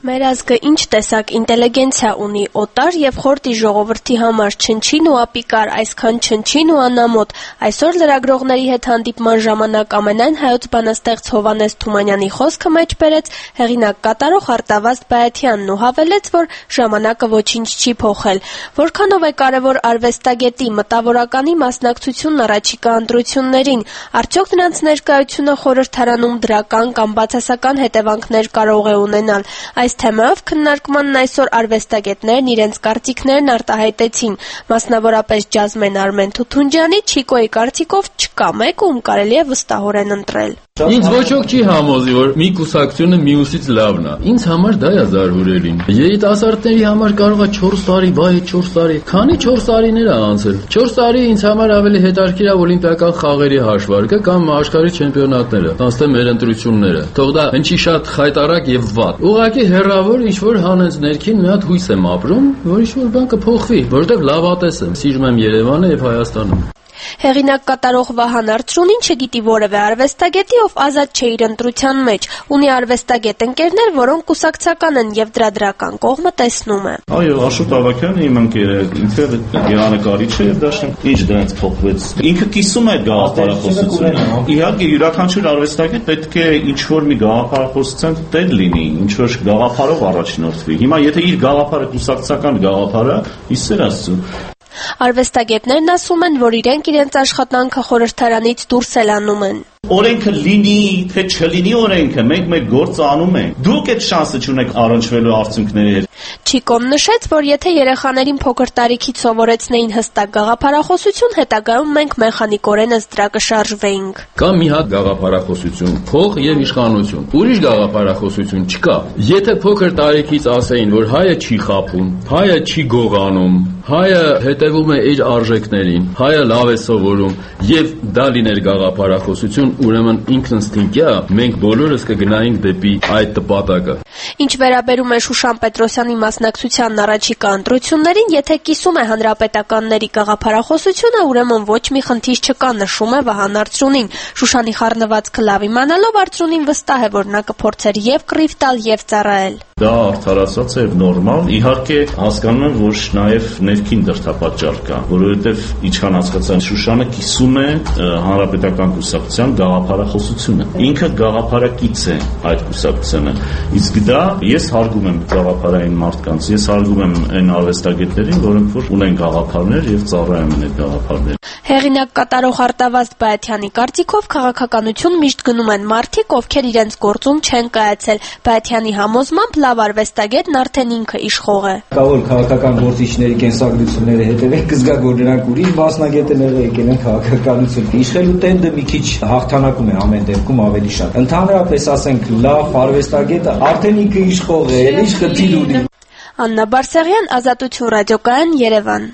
Մեր ազգը ինչ տեսակ ինտելիգենցիա ունի, օտար եւ խորտի ժողովրդի համար չնչին ու ապիկար, այսքան չնչին ու անամոթ։ Այսօր լրագրողների հետ հանդիպման ժամանակ ամենայն հայոց բանաստեղծ Հովհաննես Թումանյանի խոսքը մեջ բերեց հեղինակ կատարող Արտավազդ Բայաթյանն ու հավելեց, որ ժամանակը ոչինչ չի փոխել։ Որքանով է կարևոր արվեստագետի մտավորականի մասնակցությունն առաջիկա ընտրություններին, արդյոք նրանց ներկայությունը խորհրդարանում դրական կամ բացասական հետևանքներ կարող է ունենալ։ Այս թեմայով քննարկմանն այսօր արվեստագետներն իրենց կարծիքներն արտահայտեցին, մասնավորապես ջազմեն Արմեն Թութունջյանի Չիկոյի կարծիքով չկա մեկ, ում կարելի է վստահորեն ընտրել։ Ինձ ոչ ոք չի համոզի, որ մի կուսակցությունը մյուսից լավն է։ Ինձ համար դա է զարհուրելին։ Երիտասարդների համար կարող է 4 տարի, բայ 4 տարի։ Քանի 4 տարիներ է անցել։ 4 տարի ինձ համար ավելի հետաքրքիր է օլիմպիական խաղերի հաշվարկը կամ աշխարհի չեմպիոնատները, կանց թե մեր ընտրությունները։ Թող դա հնչի շատ խայտարակ եւ վատ։ Ուղղակի հերավոր ինչ որ հանեց ներքին մի հատ հույս եմ ապրում, որ ինչ որ բան կփոխվի, որովհետեւ լավատես եմ, սիրում եմ Երևանը եւ Հայաստանը։ Հեղինակ կատարող Վահան Արծրունին չգիտի որևէ արվեստագետի, ով ազատ չէ իր ընտրության մեջ։ Ունի արվեստագետ ընկերներ, որոնք կուսակցական են եւ դրա դրական կողմը տեսնում է։ Այո, Աշոտ Ավագյանը իմ ընկերը, ինքը գեղանկարիչ է եւ դաշնք ինչ դրանց փոխվեց։ Ինքը կիսում է գաղափարախոսությունը։ Իհարկե, յուրաքանչյուր արվեստագետ պետք է ինչ որ մի գաղափարախոսության տեր լինի, ինչ որ գաղափարով առաջնորդվի։ Հիմա եթե իր գաղափարը կուսակցական գաղափար է, իսեր Աստծո։ Արվեստագետներն ասում են, որ իրենց աշխատանքը խորհրդարանից դուրս էլ անում են։ Օրենքը լինի, թե չլինի օրենքը, մենք մեր գործը անում ենք։ Դուք այդ շանսը չունեք առնչվելու արդյունքների հետ։ Չիկոն նշեց, որ եթե երեխաներին փոքր տարիքից սովորեցնեին հստակ գաղափարախոսություն, հետագայում մենք մեխանիկորեն ըստ դրա կշարժվեինք։ Կա մի հատ գաղափարախոսություն, փող եւ իշխանություն։ Ուրիշ գաղափարախոսություն չկա։ Եթե փոքր տարիքից ասեին, որ հայը չի խաբում, հայը չի գողանում, հայը հետևում է իր արժեքներին, հայը լավ է սովորում եւ դա լիներ գաղափարախոսություն, ուրեմն ինքնըստինքյա մենք բոլորս կգնայինք դեպի այդ տպատակը։ Ինչ վերաբերում է Շուշան Պետրոսյանի մասնակցությանն առաջիկա ընտրություններին, եթե կիսում է հանրապետականների գաղափարախոսությունը, ուրեմն ոչ մի խնդիր չկա, նշում է Վահան Արծրունին։ Շուշանի խառնվածքը լավ իմանալով Արծրունին վստահ է, որ նա կփորձեր եւ կռիվ տալ եւ ծառայել։ Դա արդարացած է նորմալ, իհարկե հասկանում եմ, որ նաև ներքին դրդապատճառ կա, որովհետև ինչքան հասկացա, Շուշանը կիսում է հանրապետական կուսակցության գաղափարախոսությունը։ Ինքը գաղափարակից է այդ կուսակցությանը։ Իսկ դա ես հարգում եմ գաղափարային մարդկանց, ես հարգում եմ այն արվեստագետներին, որոնք որ ունեն գաղափարներ եւ ծառայում են այդ գաղափարները։ Հեղինակ կատարող Արտավազդ Բայաթյանի կարծիքով քաղաքականություն միշտ գնում են մարդիկ, ովքեր իրենց գործում չեն կայացել։ Բայաթյանի համոզմամբ լավ արվեստագետն արդեն ինքը իշխող է։ Կա որ քաղաքական գործիչների կենսագրությունները հետևեն, կզգա որ նրանք ուրիշ մասնագետներ եկել են քաղաքականություն։ Իշխելու տենդը մի քիչ հաղթանակում է ամեն դեպքում ավելի շատ։ Ընդհանրապես ասենք լավ արվեստագետը արդեն ինքը իշխող է, ինչ խնդիր ունի։ Աննա Բարսեղյան, Ազատություն ռադիոկայան, Երևան։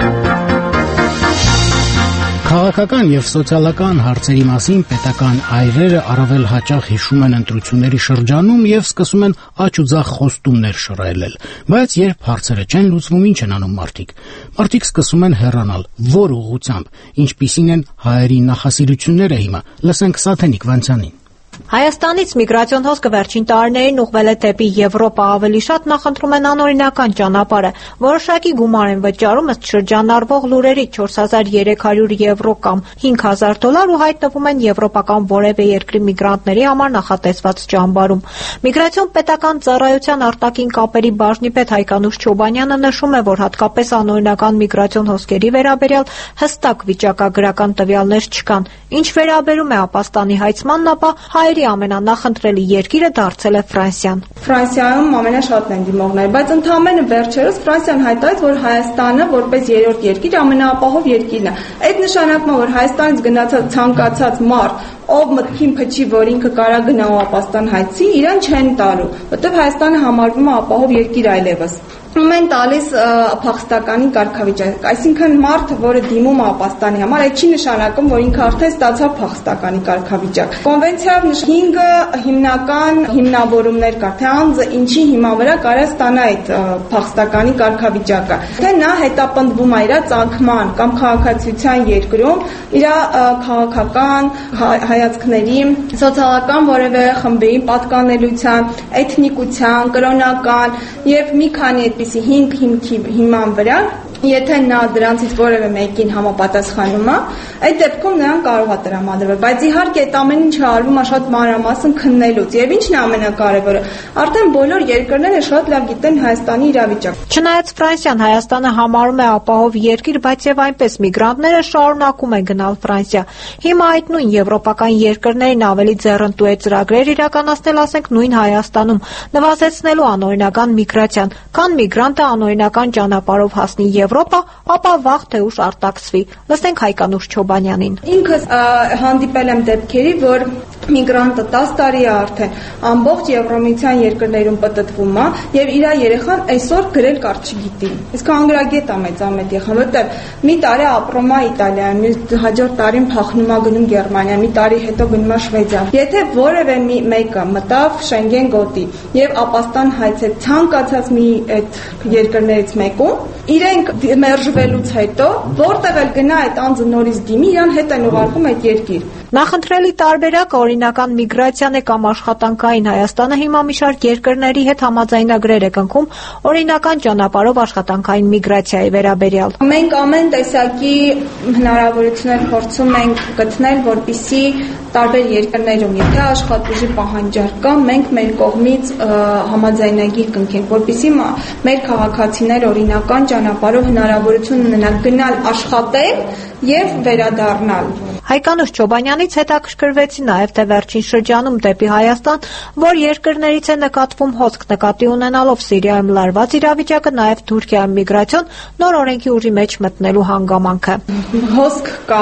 Քաղաքական եւ սոցիալական հարցերի մասին պետական այրերը առավել հաճախ հիշում են ընտրությունների շրջանում եւ սկսում են աճ ու ձախ խոստումներ շռայլել, բայց երբ հարցերը չեն լուծվում, ինչ են անում մարդիկ։ Մարդիկ սկսում են հեռանալ, որ ուղղությամբ, ինչպիսին են հայերի նախասիրությունները հիմա։ Լսենք Սաթենիկ Վանցյանին։ Հայաստանից միգրացիոն հոսքը վերջին տարիներին ուղղվել է դեպի Եվրոպա, ավելի շատ նախընտրում են անօրինական ճանապարհը։ Որոշակի գումար են վճարում ըստ շրջանառվող լուրերի 4300 եվրո կամ $5000 ու հայտնվում են եվրոպական որևէ երկրի միգրանտների համար նախատեսված ճամբարում։ Միգրացիոն պետական ծառայության արտաքին կապերի բաժնի պետ Հայկանուշ Չոբանյանը նշում է, որ հատկապես անօրինական միգրացիոն հոսքերի վերաբերյալ հստակ վիճակագրական տվյալներ չկան։ Ինչ վերաբերում է ապաստանի հայցմանն, ապա հայերի ամենանախընտրելի երկիրը դարձել է Ֆրանսիան։ Ֆրանսիայում ամենաշատն են դիմողները, բայց ընդհանրապես վերջերս Ֆրանսիան հայտարարեց, որ Հայաստանը որպես երրորդ երկիր ամենաապահով երկիրն է։ Այդ նշանակում է, որ Հայաստանից գնացած ցանկացած մարդ, ով մտքին փչի, որ ինքը կարա գնա ու ապաստան հայցի, իրան չեն տալու, որտեղ Հայաստանը համարվում է ապահով երկիր այլևս։ Մեն տալիս փախստականի կարգավիճակ, այսինքն մարդը, որը դիմում է ապաստանի համար, այդ չի նշանակում, որ ինքը արդեն ստացավ փախստականի կարգավիճակ։ Կոնվենցիայով 5 հիմնական հիմնավորումներ կա, թե անձը ինչի հիման վրա կարա ստանա այդ փախստականի կարգավիճակը։ Թե նա հետապնդվում է իր ծագման կամ քաղաքացիության երկրում, իր քաղաքական հայացքների, սոցիալական որևէ խմբի պատկանելիության, էթնիկության, կրոնական եւ մի քանի 5 հիման վրա, եթե նա դրանցից որևէ մեկին համապատասխանում է, այդ դեպքում նրան կարող է տրամադրվել, բայց իհարկե այդ ամեն ինչը արվում է շատ մանրամասն քննելուց, եւ ինչն է ամենակարևորը, արդեն բոլոր երկրները շատ լավ գիտեն Հայաստանի իրավիճակը։ Չնայած Ֆրանսիան Հայաստանը համարում է ապահով երկիր, բայց եւ այնպես միգրանտները շարունակում են գնալ Ֆրանսիա։ Հիմա այդ նույն եվրոպական երկրներին ավելի ձեռնտու է ծրագրեր իրականացնել, ասենք նույն Հայաստանում, նվազեցնելու անօրինական միգրացիան, քան միգրանտը անօրինական ճանապարհով հասնի Եվրոպա, ապա վաղ թե ուշ արտաքսվի։ Լսենք Հայկանուշ Չոբանյանին։ Ինքս հանդիպել եմ դեպքերի, որ միգրանտը 10 տարի է արդեն ամբողջ Եվրոմիության երկրներում պտտվում է եւ իր երեխան այսօր գրել կարճ չգիտի։ Իսկ անգրագետ է մեծամետ եղան, որտեղ մի տարի ապրում է Իտալիայում, հաջորդ տարին փախնում է գնում Գերմանիա, մի տարի հետո գնում է Շվեդիա։ Եթե որևէ մեկը մտավ Շենգեն գոտի եւ ապաստան հայցեց ցանկացած մի այդ երկրներից մեկում, իրենք մերժվելուց հետո որտեղ էլ գնա այդ անձը նորից դիմի, իրան հետ են ուղարկում այդ երկիր։ Նախընտրելի տարբերակը օրինական միգրացիան է կամ աշխատանքային։ Հայաստանը հիմա մի շարք երկրների հետ համաձայնագրեր է կնքում օրինական ճանապարհով աշխատանքային միգրացիայի վերաբերյալ։ Մենք ամեն տեսակի հնարավորություններ փորձում ենք գտնել, որպեսզի տարբեր երկրներում, եթե աշխատուժի պահանջարկ կա, մենք մեր կողմից համաձայնագիր կնքենք, որպեսզի մեր քաղաքացիներ օրինական ճանապարհով հնարավորություն ունենան գնալ աշխատել եւ վերադառնալ։ Հայկանուշ Չոբանյանից հետաքրքրվեցի նաև, թե վերջին շրջանում դեպի Հայաստան, որ երկրներից է նկատվում հոսք, նկատի ունենալով Սիրիայում լարված իրավիճակը, նաև Թուրքիայում միգրացիոն նոր օրենքի ուժի մեջ մտնելու հանգամանքը։ Հոսք կա,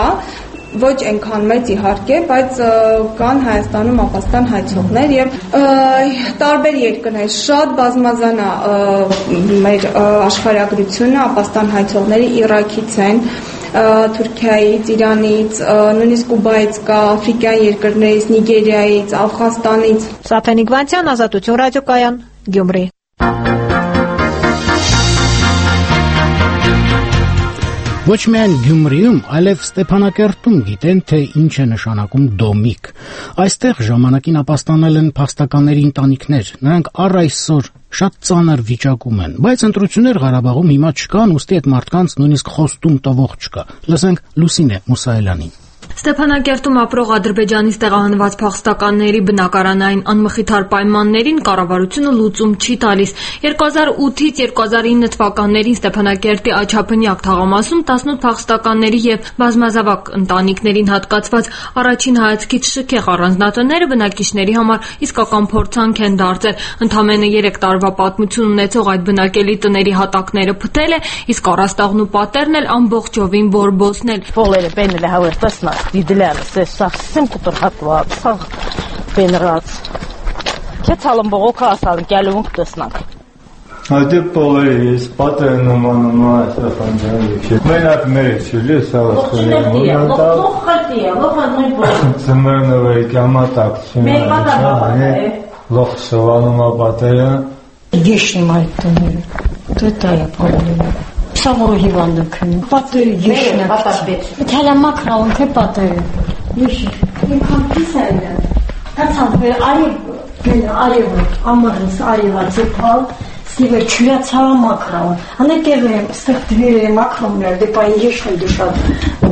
ոչ այնքան մեծ իհարկե, բայց կան Հայաստանում ապաստան հայցողներ եւ տարբեր երկրներ շատ բազմազան է մեր աշխարհագրությունը, ապաստան հայցողների Իրաքից են, Թուրքիայից, Իրանից, նույնիսկ Կուբայից կա, Աֆրիկյան երկրներից, Նիգերիայից, Աֆղանստանից։ Սաթենիկ Վանցյան, Ազատություն ռադիոկայան, Գյումրի։ Ոչ միայն Գյումրիում, այլև Ստեփանակերտում գիտեն, թե ինչ է նշանակում դոմիկ։ Այստեղ ժամանակին ապաստանել են փախստականների ընտանիքներ, նրանք առ այսօր շատ ծանր վիճակում են, բայց ընտրություններ Ղարաբաղում հիմա չկան, ուստի այդ մարդկանց նույնիսկ խոստում տվող չկա։ Լսենք Լուսինե Մուսայելյանին։ Ստեփանակերտում ապրող Ադրբեջանից տեղահանված փախստականների բնակարանային անմխիթար պայմաններին կառավարությունը լուծում չի տալիս։ 2008-ից 2009 թվականներին Ստեփանակերտի Աչափնյակ թաղամասում 18 փախստականների եւ բազմազավակ ընտանիքներին հատկացված առաջին հայացքից շքեղ առանձնատները բնակիչների համար իսկական փորձանք են դարձել։ Ընդամենը 3 տարվա պատմություն ունեցող այդ բնակելի տների հատակները փտել է, իսկ առաստաղն ու պատերն էլ ամբողջովին բորբոցնել։ Դիդելանը совсем который հատված բենրած քեթալում բողոք ասալ գալու տեսնանք Այդ պոլերից պատերն նմանումա սախանջանի մենակ մերից չլի սավասկոյի ծմերնով է կամատակցում լող սովանումա պատերը Ешնիմ այդ տները դա է պոլերը Սաղորը հիվանդնքն, պատերը եշնակ, թալա մակրաուն թե պատերը, իմ կամպիս այլը, տացան արև, ամարս արևացի պալ, ստիվեր չլյացավա մակրաուն, անե տեղը եմ, ստեղ դվեր եմ մակրումներ, դեպային եշն դուշատ,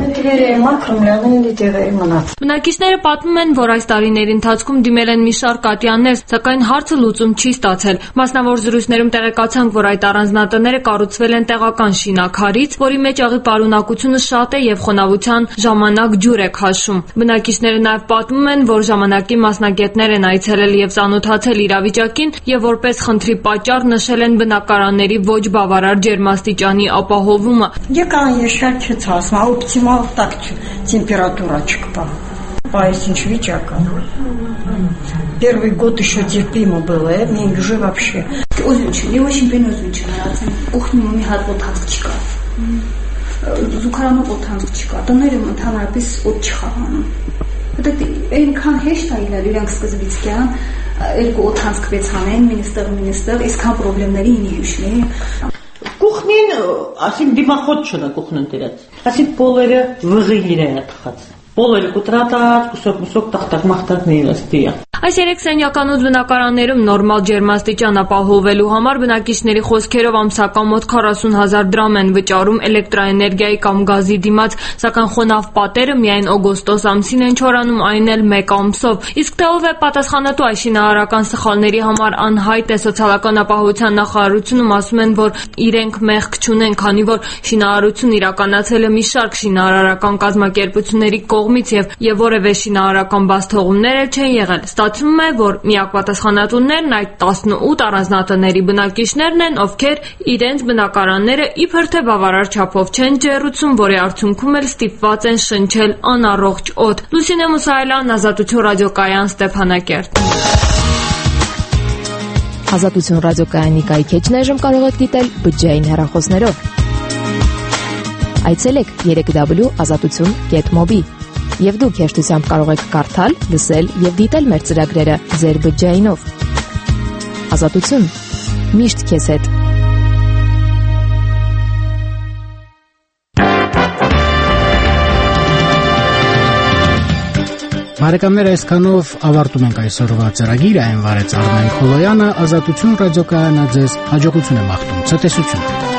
Բնակիչները պատմում են, որ այս տարիների ընթացքում դիմել են մի շարք ատյաններ, սակայն հարցը լուծում չի ստացել։ Մասնավոր զրույցներում տեղեկացանք, որ այդ առանձնատները կառուցվել են տեղական շինաքարից, որի մեջ աղի պարունակությունը շատ է եւ խոնավության ժամանակ ջուր է քաշում։ Բնակիչները նաեւ պատմում են, որ ժամանակի մասնագետներ են այցելել եւ ծանոթացել իրավիճակին եւ որպես խնդրի պատճառ նշել են բնակարանների ոչ բավարար ջերմաստիճանի ապահովումը։ Եկան եշակ չծասնա, օպտիմալ так температура չկա։ Այս ինչ վիճակ է։ Первый год еще терпимо было, мне уже вообще. Ուզում չունի, ոչ ինքն ուզում չունի, ասեմ, կուխնում մի հատ օթանցք չկա։ Զուգարանում օթանցք չկա, տներում ընդհանրապես օդ չխաղանում։ Դա այնքան հեշտ է իրենք սկզբից կան, երկու օթանցք վեց անեն, մինստեղ, այսքան խնդիրների ինի հիշնի։ Կուխնին, ասին դիմախոտ չունը կուխնին դրած։ Ասին պոլերը վղիներ է թխած։ Բոլորը կուտրատած, կուսոկ տախտակ-մախտակներ աստիա։ Այս 3 սենյականոց բնակարաններում նորմալ ջերմաստիճան ապահովելու համար բնակիչների խոսքերով ամսական մոտ 40,000 դրամ են վճարում էլեկտրաէներգիայի կամ գազի դիմաց, սակայն խոնավ պատերը միայն օգոստոս ամսին են չորանում, այն էլ 1 ամսով։ Իսկ թե ով է պատասխանատու այս շինարարական սխալների համար անհայտ է, սոցիալական ապահովության նախարարությունում ասում են, որ իրենք մեղք չունեն, քանի որ շինարարությունն իրականացել է մի շարք շինարարական կազմակերպությունների կողմից եւ որևէ շինարարական բացթողումներ չեն եղել։ Ստացվում է, որ միակ պատասխանատուներն այդ 18 առանձնատների բնակիչներն են, ովքեր իրենց բնակարանները իբր թե բավարար չափով չեն ջեռուցում, որի արդյունքում էլ ստիպված են շնչել անառողջ օդ։ Լուսինե Մուսայելյան, Ազատություն ռադիոկայան, Ստեփանակերտ։ Ազատություն ռադիոկայանի կայքեջն այժմ կարող եք դիտել բջջային հեռախոսներով։ Այցելեք www.azatutun.mobi եւ դուք հեշտությամբ կարող եք կարդալ, լսել եւ դիտել մեր ծրագրերը ձեր բջջայինով։ Ազատություն։ Միշտ քեզ հետ։ Բարեկամներ, այսքանով ավարտում ենք այսօրվա ծրագիրը, այն վարեց Արմեն Խոլոյանը, Ազատություն ռադիոկայանը ձեզ հաջողություն է մաղթում, ցտեսություն։